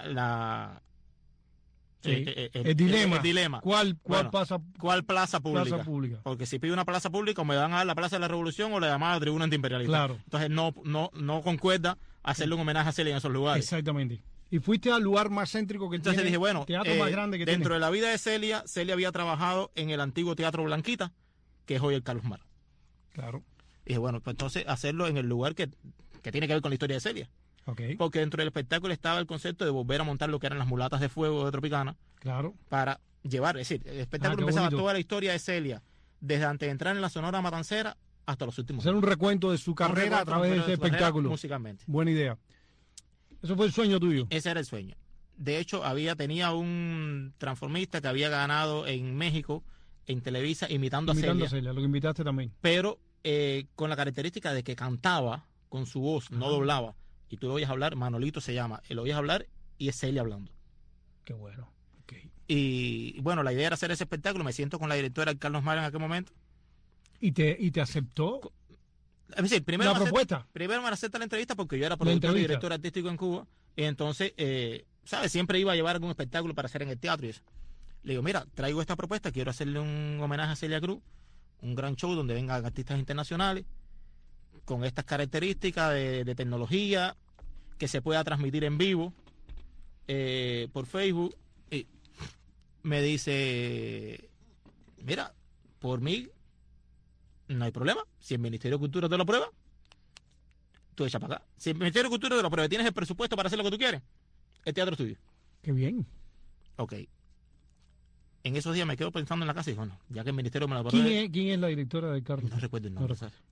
Sí. el dilema. el dilema. ¿Cuál Bueno, pasa ¿Cuál plaza pública? plaza pública? Porque si pido una plaza pública, o me van a dar la Plaza de la Revolución o la llamada Tribuna Antiimperialista. Claro. Entonces no concuerda hacerle un homenaje a Celia en esos lugares. Exactamente. Y fuiste al lugar más céntrico que Entonces tiene, dije, bueno, teatro más grande que dentro tiene. de la vida de Celia, Celia había trabajado en el antiguo Teatro Blanquita, que es hoy el Carlos Mar. Claro, Dije, bueno, pues entonces hacerlo en el lugar que tiene que ver con la historia de Celia. ok, Porque dentro del espectáculo estaba el concepto de volver a montar lo que eran las mulatas de fuego de Tropicana claro. para llevar, es decir, el espectáculo qué empezaba bonito. toda la historia de Celia, desde antes de entrar en la Sonora Matancera hasta los últimos Hacer un recuento de su carrera a través de ese espectáculo. Musicalmente. Buena idea. Eso fue el sueño tuyo. Ese era el sueño. De hecho, tenía un transformista que había ganado en México, en Televisa, imitando a Imitando Celia, a Celia, lo que invitaste también. pero con la característica de que cantaba con su voz, no doblaba. Y tú lo oyes hablar, Manolito se llama, lo oyes hablar y es Celia hablando. Qué bueno. Ok. Y bueno, la idea era hacer ese espectáculo. Me siento con la directora Carlos Mar en aquel momento. ¿Y te aceptó Es decir, primero la propuesta? primero me acepta la entrevista porque yo era productor y entrevista. director artístico en Cuba. Y entonces, ¿sabes? Siempre iba a llevar algún espectáculo para hacer en el teatro y eso. Le digo, mira, traigo esta propuesta, quiero hacerle un homenaje a Celia Cruz, un gran show donde vengan artistas internacionales, con estas características de tecnología, que se pueda transmitir en vivo por Facebook. Y me dice, mira, por mí no hay problema. Si el Ministerio de Cultura te lo aprueba, tú echa para acá. Si el Ministerio de Cultura te lo aprueba, tienes el presupuesto para hacer lo que tú quieres, el teatro es tuyo. Qué bien. Ok. En esos días me quedo pensando en la casa y digo, bueno, ya que el Ministerio me lo aprueba. ¿Quién es la directora de Carlos? No recuerdo el nombre. No ¿sabes?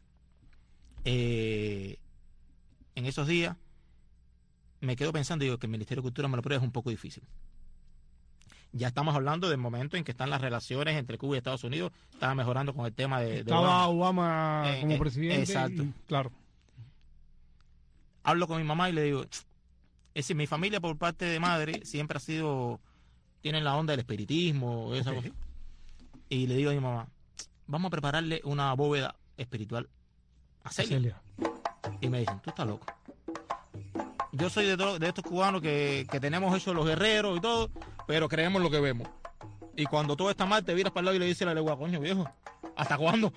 En esos días me quedo pensando y digo que el Ministerio de Cultura me lo apruebe es un poco difícil. Ya estamos hablando del momento en que están las relaciones entre Cuba y Estados Unidos, estaba mejorando con el tema de Estaba Obama. Obama como presidente. exacto. Claro. Hablo con mi mamá y le digo, es decir, mi familia por parte de madre siempre ha sido, tienen la onda del espiritismo, esa cosa. Y le digo a mi mamá, vamos a prepararle una bóveda espiritual a Celia. Y me dicen, tú estás loco. Yo soy de estos cubanos que tenemos eso, los guerreros y todo, pero creemos lo que vemos. Y cuando todo está mal, te viras para el lado y le dices a la legua, coño viejo, ¿hasta cuándo?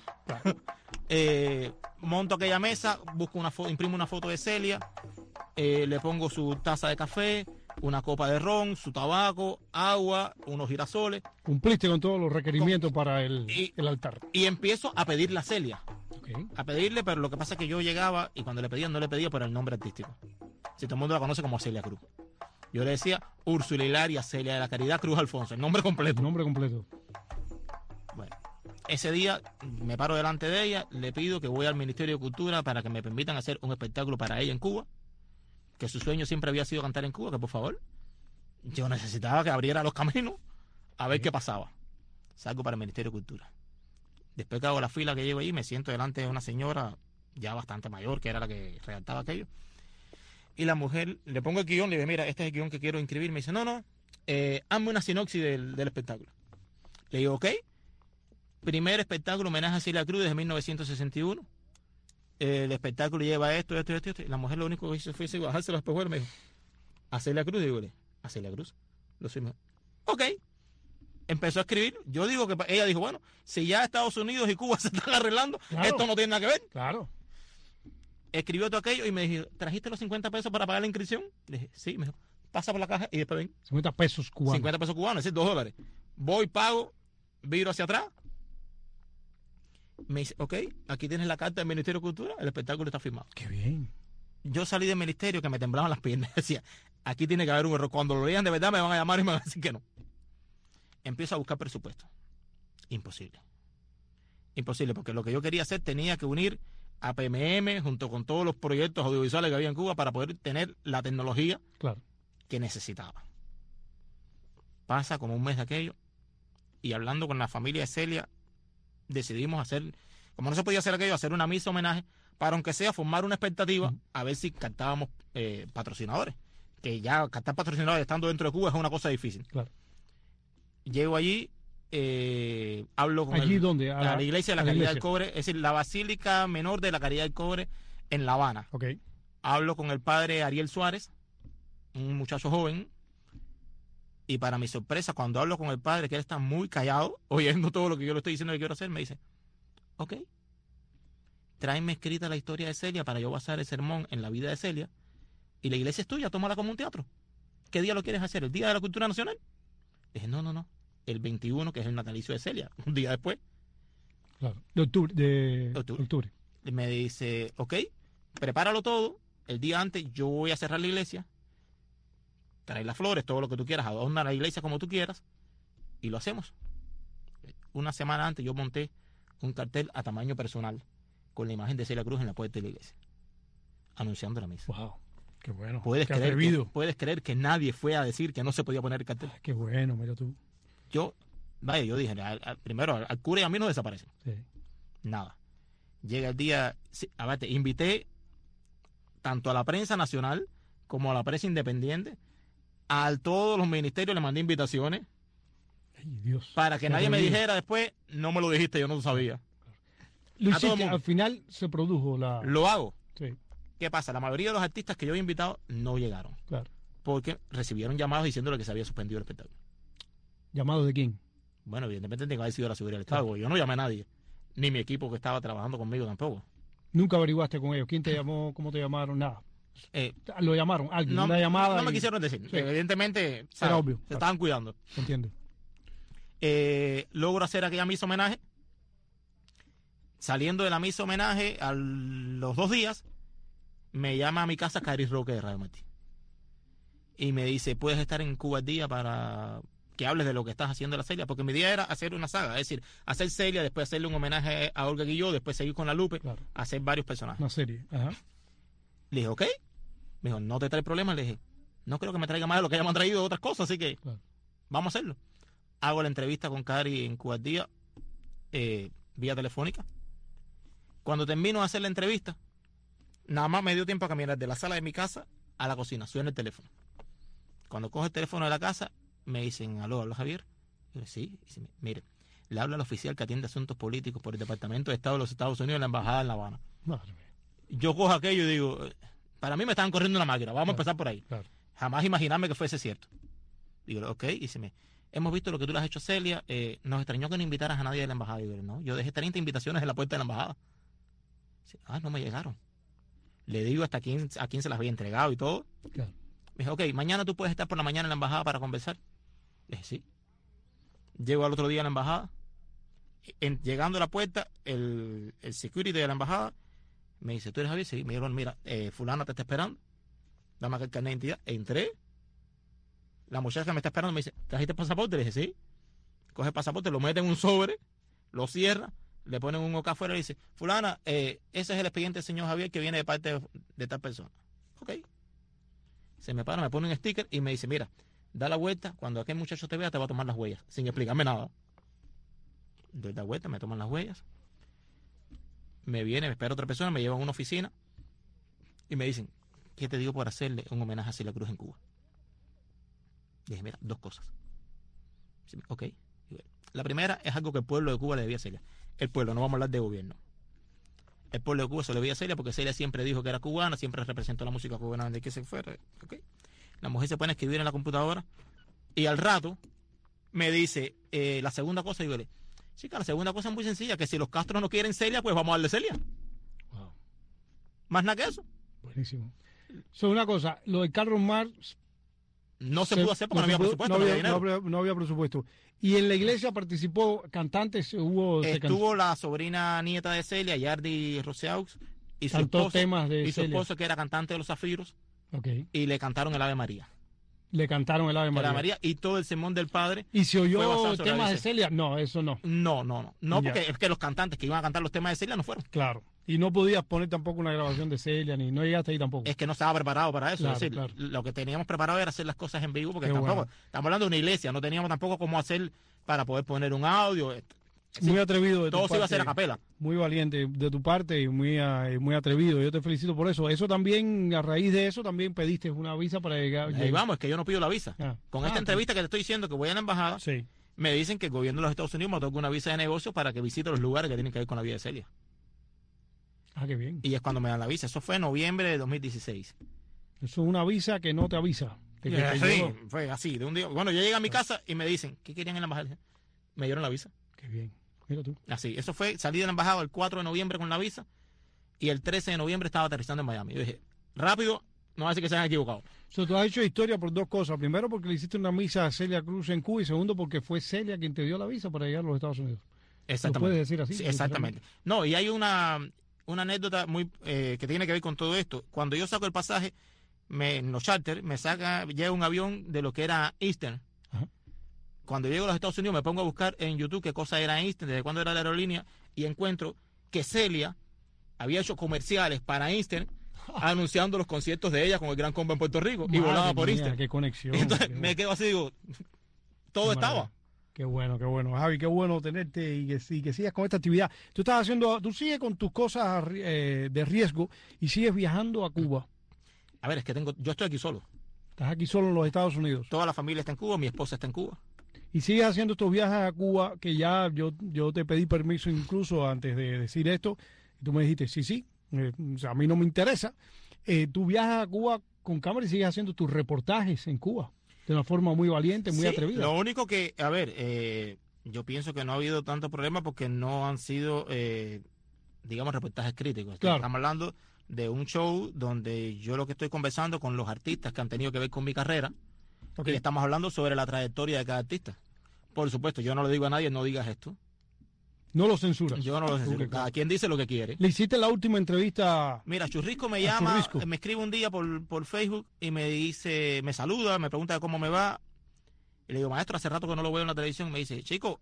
Monto aquella mesa, busco una foto, imprimo una foto de Celia, le pongo su taza de café, una copa de ron, su tabaco, agua, unos girasoles. Cumpliste con todos los requerimientos para el altar. Y empiezo a pedirle a Celia. Okay. A pedirle, pero lo que pasa es que yo llegaba y cuando le pedían, no le pedía por el nombre artístico. Si todo el mundo la conoce como Celia Cruz. Yo le decía Úrsula Hilaria Celia de la Caridad Cruz Alfonso, el nombre completo. Nombre completo. Bueno, ese día me paro delante de ella, le pido que voy al Ministerio de Cultura para que me permitan hacer un espectáculo para ella en Cuba, que su sueño siempre había sido cantar en Cuba, que por favor, yo necesitaba que abriera los caminos a ver qué pasaba. Salgo para el Ministerio de Cultura. Después que hago la fila que llevo ahí, me siento delante de una señora ya bastante mayor, que era la que redactaba aquello. Y la mujer, le pongo el guión, le digo, mira, este es el guión que quiero inscribir. Me dice, no, hazme una sinopsis del espectáculo. Le digo, ok. Primer espectáculo, homenaje a Celia Cruz desde 1961. El espectáculo lleva esto. Y la mujer lo único que hizo fue bajarse los espejuelos. Me dijo, ¿a Celia Cruz? Digo, ¿a Celia Cruz? Lo soy mejor. Ok. empezó a escribir. Yo digo que ella dijo, bueno, si ya Estados Unidos y Cuba se están arreglando, Claro. esto no tiene nada que ver. Claro. Escribió todo aquello y me dijo, ¿trajiste los 50 pesos para pagar la inscripción? Le dije, sí. Me dijo, pasa por la caja y después ven. 50 pesos cubanos. 50 pesos cubanos, es decir, $2. Voy, pago, viro hacia atrás. Me dice, ok, aquí tienes la carta del Ministerio de Cultura, el espectáculo está firmado. Qué bien. Yo salí del ministerio que me temblaban las piernas. Decía, aquí tiene que haber un error. Cuando lo lean de verdad me van a llamar y me van a decir que no. Empiezo a buscar presupuesto. Imposible. Imposible, porque lo que yo quería hacer tenía que unir a PMM junto con todos los proyectos audiovisuales que había en Cuba para poder tener la tecnología Claro. que necesitaba. Pasa como un mes de aquello y hablando con la familia de Celia decidimos hacer, como no se podía hacer aquello, hacer una misa homenaje para aunque sea formar una expectativa a ver si captábamos patrocinadores, que ya captar patrocinadores estando dentro de Cuba es una cosa difícil. Claro. Llego allí, hablo con ¿Allí dónde? a la iglesia de la a la Caridad iglesia. del Cobre, es decir, la Basílica Menor de la Caridad del Cobre en La Habana. Ok. Hablo con el padre Ariel Suárez, un muchacho joven, y para mi sorpresa, cuando hablo con el padre, que él está muy callado, oyendo todo lo que yo le estoy diciendo que quiero hacer, me dice, ok, tráeme escrita la historia de Celia para yo basar el sermón en la vida de Celia, y la iglesia es tuya, tómala como un teatro. ¿Qué día lo quieres hacer? ¿El Día de la Cultura Nacional? Le dije, no, el 21, que es el natalicio de Celia, un día después. Claro. De octubre. De Octubre. octubre. Me dice, ok, prepáralo todo, el día antes yo voy a cerrar la iglesia, trae las flores, todo lo que tú quieras, adorna la iglesia como tú quieras, y lo hacemos. Una semana antes yo monté un cartel a tamaño personal con la imagen de Celia Cruz en la puerta de la iglesia, anunciando la misa. Wow. Qué bueno. ¿Puedes Qué creer atrevido. puedes creer que nadie fue a decir que no se podía poner el cartel? Qué bueno, mira tú. Yo dije, primero al cura y a mí no desaparecen. Sí. Nada. Llega el día, a ver, te invité tanto a la prensa nacional como a la prensa independiente, a todos los ministerios le mandé invitaciones Ay, Dios. para que Qué nadie me atrevido. dijera después, no me lo dijiste, yo no lo sabía. Lo a todo hiciste, mundo. al final se produjo la... Lo hago. Sí, ¿Qué pasa? La mayoría de los artistas que yo había invitado no llegaron claro. porque recibieron llamados diciéndole que se había suspendido el espectáculo. ¿Llamado de quién? Bueno, evidentemente tiene que haber sido la seguridad del Estado, porque yo no llamé a nadie, ni mi equipo que estaba trabajando conmigo tampoco. Nunca averiguaste con ellos. ¿Quién te llamó? ¿Cómo te llamaron? Nada. Eh, Lo llamaron. Alguien. no, Una llamada. no me y- quisieron decir. Sí. Evidentemente, Era ¿sabes? obvio, Se claro. estaban cuidando. Entiendo. Logro hacer aquella misa homenaje. Saliendo de la misa homenaje, a los 2 días, me llama a mi casa Caris Roque de Radio Martí. Y me dice, ¿puedes estar en Cuba el día para que hables de lo que estás haciendo la Celia? Porque mi idea era hacer una saga, es decir, hacer Celia, después hacerle un homenaje a Olga Guilló, después seguir con la Lupe, Claro. hacer varios personajes. Una serie. Ajá. Le dije, ok. Me dijo, ¿no te trae problemas? Le dije, no creo que me traiga más de lo que ya me han traído otras cosas, así que Claro. vamos a hacerlo. Hago la entrevista con Cari en Cuba al día, vía telefónica. Cuando termino de hacer la entrevista, nada más me dio tiempo a caminar de la sala de mi casa a la cocina. Suena el teléfono. Cuando cojo el teléfono de la casa, me dicen, aló, ¿habla Javier? Y yo, sí. Y dice, mire, le habla al oficial que atiende asuntos políticos por el Departamento de Estado de los Estados Unidos en la Embajada en La Habana. Madre mía. Yo cojo aquello y digo, para mí me estaban corriendo una máquina, vamos a empezar por ahí. Claro. Jamás imaginarme que fuese cierto. Digo, ok, y dice, hemos visto lo que tú le has hecho a Celia, nos extrañó que no invitaras a nadie de la embajada. Digo, no, yo dejé 30 invitaciones en la puerta de la embajada. Dice, no me llegaron. Le digo hasta a quién se las había entregado y todo. Claro. Me dijo, ok, mañana tú puedes estar por la mañana en la embajada para conversar. Le dije, sí. Llego al otro día a la embajada. Llegando a la puerta, el security de la embajada me dice, ¿tú eres Javier? Sí. Me dijeron, mira, fulana te está esperando. Dame acá el carnet de identidad. Entré. La muchacha que me está esperando me dice, ¿trajiste el pasaporte? Le dije, sí. Coge el pasaporte, lo mete en un sobre, lo cierra, le ponen un oca afuera y dice, fulana, ese es el expediente del señor Javier que viene de parte de tal persona. Ok. Se me para, me pone un sticker y me dice, mira, da la vuelta, cuando aquel muchacho te vea te va a tomar las huellas, sin explicarme nada. Doy la vuelta, me toman las huellas. Me viene, me espera otra persona, me llevan a una oficina y me dicen, ¿qué te digo por hacerle un homenaje a Celia Cruz en Cuba? Dije, mira, 2 cosas. Ok. La primera es algo que el pueblo de Cuba le debía a Celia. El pueblo, no vamos a hablar de gobierno. El pueblo de Cuba se le debía a Celia porque Celia siempre dijo que era cubana, siempre representó la música cubana donde que se fuera. Okay. La mujer se pone a escribir en la computadora y al rato me dice la segunda cosa, y yo le chica, la segunda cosa es muy sencilla, que si los Castro no quieren Celia, pues vamos a darle Celia. Wow. Más nada que eso. Buenísimo. Una cosa, lo de Carlos Marx no se pudo hacer porque no había presupuesto, no había dinero. No había presupuesto. Y en la iglesia participó cantantes, estuvo la sobrina nieta de Celia, Yardi Roseaux, y su cantó esposo, temas de y su Celia. esposo que era cantante de los Zafiros, Okay. y le cantaron el Ave María. Le cantaron el Ave El María. Ave María y todo el sermón del Padre. ¿Y se fue basado oyó sobre temas la de Celia? No, eso no. No, Ya. porque es que los cantantes que iban a cantar los temas de Celia no fueron. Claro. Y no podías poner tampoco una grabación de Celia, ni no llegaste ahí tampoco. Es que no estaba preparado para eso. Claro, Es decir, claro. lo que teníamos preparado era hacer las cosas en vivo, porque Qué tampoco, bueno. estamos hablando de una iglesia, no teníamos tampoco cómo hacer para poder poner un audio. Muy atrevido de tu Todo se iba a parte. hacer a capela. Muy valiente de tu parte y muy atrevido. Yo te felicito por eso. Eso también, a raíz de eso, también pediste una visa para llegar. Ahí vamos, es que yo no pido la visa. Ah. Con esta entrevista que te estoy diciendo que voy a la embajada, Sí. me dicen que el gobierno de los Estados Unidos me otorga una visa de negocio para que visite los lugares que tienen que ver con la vida de Celia. Ah, qué bien. Y es cuando me dan la visa. Eso fue en noviembre de 2016. Eso es una visa que no te avisa. Que te Sí, llegó. fue así, de un día. Bueno, yo llegué a mi casa y me dicen, ¿qué querían en la embajada? Me dieron la visa. Qué bien. Mira tú. Así, eso fue, salí de la embajada el 4 de noviembre con la visa y el 13 de noviembre estaba aterrizando en Miami. Yo dije, rápido, no va a decir que se hayan equivocado. Tú has hecho historia por dos cosas. Primero, porque le hiciste una misa a Celia Cruz en Cuba. Y segundo, porque fue Celia quien te dio la visa para llegar a los Estados Unidos. Exactamente. ¿Lo puedes decir así? Sí, exactamente. No, y hay una anécdota muy que tiene que ver con todo esto. Cuando yo saco el pasaje, en los charters, llega un avión de lo que era Eastern. Ajá. Cuando llego a los Estados Unidos me pongo a buscar en YouTube qué cosa era Eastern, desde cuándo era la aerolínea, y encuentro que Celia había hecho comerciales para Eastern anunciando los conciertos de ella con el Gran Combo en Puerto Rico y volaba Madre por mía, Eastern. Qué conexión. Entonces qué me quedo así, digo, todo Qué estaba. maravilla. Qué bueno, Javi, qué bueno tenerte y que sigas con esta actividad. Tú sigues con tus cosas de riesgo y sigues viajando a Cuba. A ver, es que yo estoy aquí solo. Estás aquí solo en los Estados Unidos. Toda la familia está en Cuba, mi esposa está en Cuba. Y sigues haciendo estos viajes a Cuba, que ya yo te pedí permiso incluso antes de decir esto, y tú me dijiste, sí, o sea, a mí no me interesa. Tú viajas a Cuba con cámara y sigues haciendo tus reportajes en Cuba, de una forma muy valiente, muy Sí, atrevida. Lo único que, a ver, yo pienso que no ha habido tanto problema porque no han sido, digamos, reportajes críticos. Claro. Estamos hablando de un show donde yo lo que estoy conversando con los artistas que han tenido que ver con mi carrera, Ok. y estamos hablando sobre la trayectoria de cada artista. Por supuesto, yo no le digo a nadie, no digas esto. No lo censuras. Yo no lo censuro. Ok, claro. Cada quien dice lo que quiere. Le hiciste la última entrevista. Mira, Churrisco me A llama, Churrisco. me escribe un día por Facebook y me dice, me saluda, me pregunta cómo me va. Y le digo, maestro, hace rato que no lo veo en la televisión. Me dice, chico,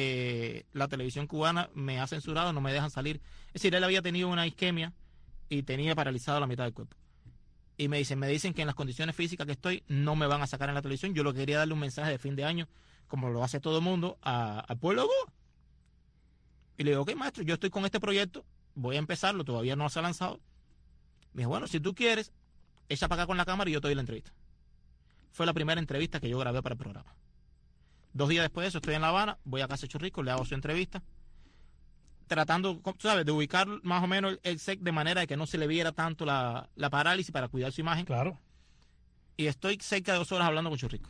la televisión cubana me ha censurado, no me dejan salir. Es decir, él había tenido una isquemia y tenía paralizado la mitad del cuerpo. Y me dicen que en las condiciones físicas que estoy no me van a sacar en la televisión. Yo lo que quería darle un mensaje de fin de año, como lo hace todo el mundo, al pueblo de Cuba. Y le digo, ok, maestro, yo estoy con este proyecto, voy a empezarlo, todavía no se ha lanzado. Me dijo, bueno, si tú quieres, echa para acá con la cámara y yo te doy la entrevista. Fue la primera entrevista que yo grabé para el programa. 2 días después de eso estoy en La Habana, voy a casa de Churrisco, le hago su entrevista, tratando, tú sabes, de ubicar más o menos el set de manera de que no se le viera tanto la parálisis para cuidar su imagen. Claro. Y estoy cerca de 2 horas hablando con Churrisco.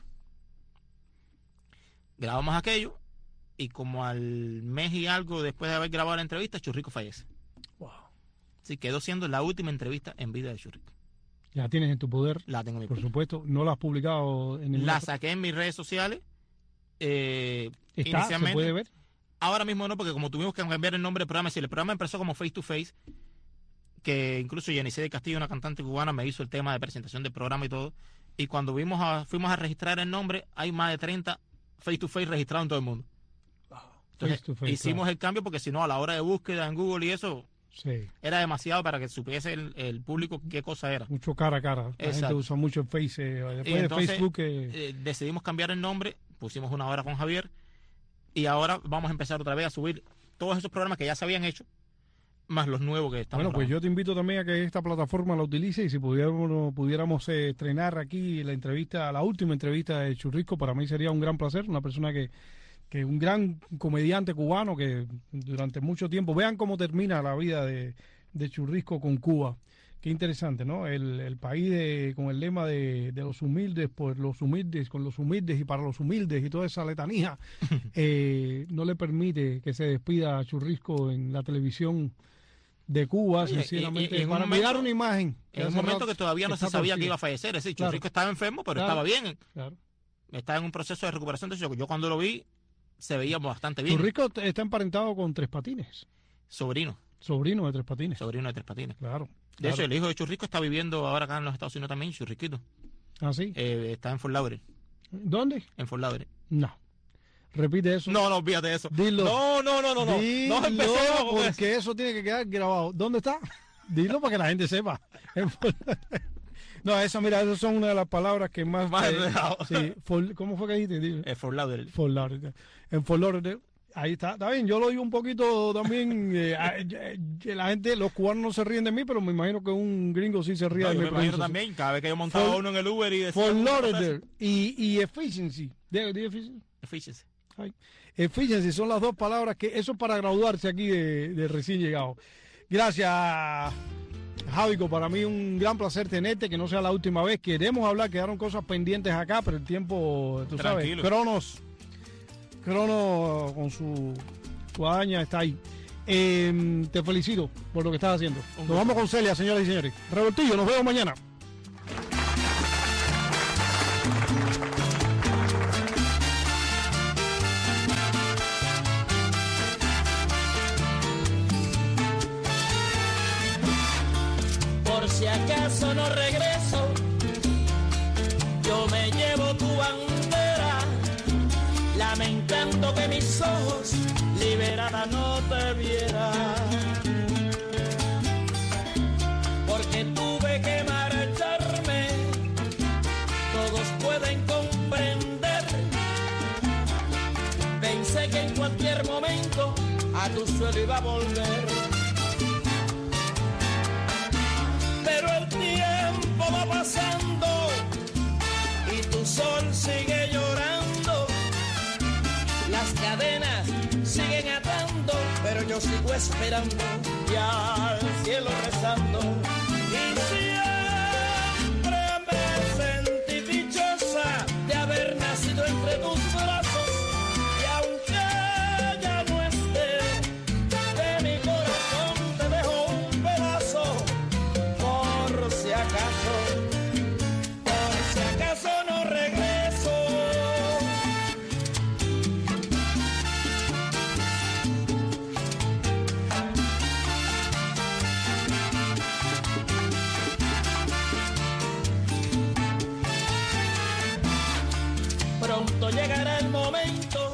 Grabamos aquello y como al mes y algo después de haber grabado la entrevista, Churrisco fallece. Wow. Sí, quedó siendo la última entrevista en vida de Churrisco. La tienes en tu poder, La tengo en mi por poder. supuesto. No la has publicado en el. La saqué en mis redes sociales. ¿Está? ¿Se Inicialmente. puede ver? Ahora mismo no, porque como tuvimos que cambiar el nombre del programa, si el programa empezó como Face to Face, que incluso Yenicé de Castillo, una cantante cubana, me hizo el tema de presentación del programa y todo. Y cuando fuimos a registrar el nombre, hay más de 30 Face to Face registrados en todo el mundo. Entonces, Face to face, hicimos claro. el cambio porque si no, a la hora de búsqueda en Google y eso, Sí. era demasiado para que supiese el público qué cosa era. Mucho cara a cara. La gente Exacto. usa mucho el Face. Después Y de entonces, Facebook. decidimos cambiar el nombre, pusimos Una Hora con Javier y ahora vamos a empezar otra vez a subir todos esos programas que ya se habían hecho, más los nuevos que estamos Bueno, pues grabando. yo te invito también a que esta plataforma la utilice y si pudiéramos estrenar aquí la última entrevista de Churrisco, para mí sería un gran placer, una persona que un gran comediante cubano que durante mucho tiempo, vean cómo termina la vida de Churrisco con Cuba, Qué interesante, ¿no? El país con el lema de los humildes, por los humildes, con los humildes y para los humildes y toda esa letanía, no le permite que se despida a Churrisco en la televisión de Cuba, Oye, sinceramente, y en un para momento- mirar una imagen. En un momento que todavía no se sabía que iba a fallecer. Es decir, Claro. Churrisco estaba enfermo, pero Claro. estaba bien. Claro. Estaba en un proceso de recuperación. Entonces, yo cuando lo vi, se veía bastante bien. Churrisco está emparentado con Tres Patines, Sobrino sobrino de Tres Patines. de Tres Patines. Claro. De hecho, el hijo de Churrisco está viviendo ahora acá en los Estados Unidos también, Churrisquito. ¿Ah, sí? Está en Fort Lauderdale. ¿Dónde? En Fort Lauderdale. No. Repite eso. No, olvídate de eso. Dilo. No. Dilo, No empecemos con eso. porque eso tiene que quedar grabado. ¿Dónde está? Dilo para que la gente sepa. No, esas son una de las palabras que más... Más enredado. sí, ¿cómo fue que dijiste? Dilo. Fort Lauderdale. Fort Lauderdale. En Fort Lauderdale. Ahí está bien, yo lo oigo un poquito también, la gente, los cubanos no se ríen de mí, pero me imagino que un gringo sí se ríe No, de yo mi me imagino pronunciación. también, cada vez que yo montaba Fort- uno en el Uber y decía... Fort Lauderdale y efficiency. ¿De efficiency? Efficiency. Ay. Efficiency son las dos palabras que eso es para graduarse aquí de recién llegado. Gracias, Javico, para mí un gran placer tenerte, que no sea la última vez. Queremos hablar, quedaron cosas pendientes acá, pero el tiempo, tú Tranquilo. sabes, Cronos con su guadaña está ahí. Te felicito por lo que estás haciendo. Nos vamos con Celia, señoras y señores. Revoltillo, nos vemos mañana. Por si acaso no regreso, yo me llevo tu bandera, lamentando que mis ojos liberada no te vieran. Porque tuve que marcharme, todos pueden comprender. Pensé que en cualquier momento a tu suelo iba a volver. Pero el tiempo va pasando y tu sol sigue llorando. Las cadenas siguen atando, pero yo sigo esperando y al cielo rezando. Y siempre me sentí dichosa de haber nacido entre tus brazos. Y aunque ya no esté, de mi corazón te dejo un pedazo. Por si acaso no regreso. Pronto llegará el momento.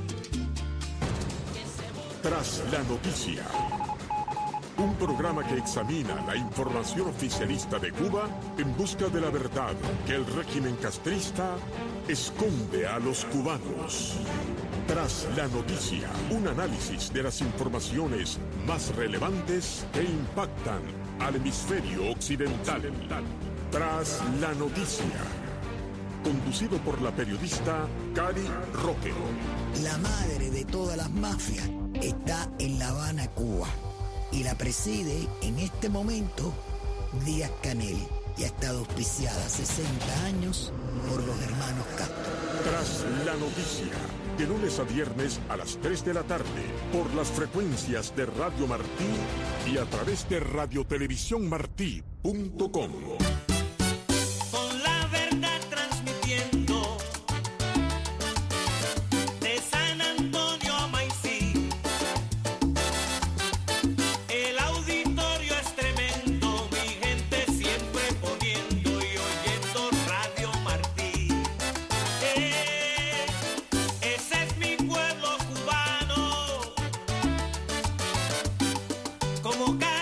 Tras la noticia. Un programa que examina la información oficialista de Cuba en busca de la verdad que el régimen castrista esconde a los cubanos. Tras la noticia, un análisis de las informaciones más relevantes que impactan al hemisferio occidental. Tras la noticia. Conducido por la periodista Cari Roque. La madre de todas las mafias está en La Habana, Cuba, y la preside en este momento Díaz-Canel, y ha estado auspiciada 60 años por los hermanos Castro. Tras la noticia, de lunes a viernes a las 3 de la tarde, por las frecuencias de Radio Martí y a través de radiotelevisiónmartí.com. Con la verdad transmitiendo de San Antonio a Maicí. El auditorio es tremendo, mi gente siempre poniendo y oyendo Radio Martí. Ese es mi pueblo cubano, como cada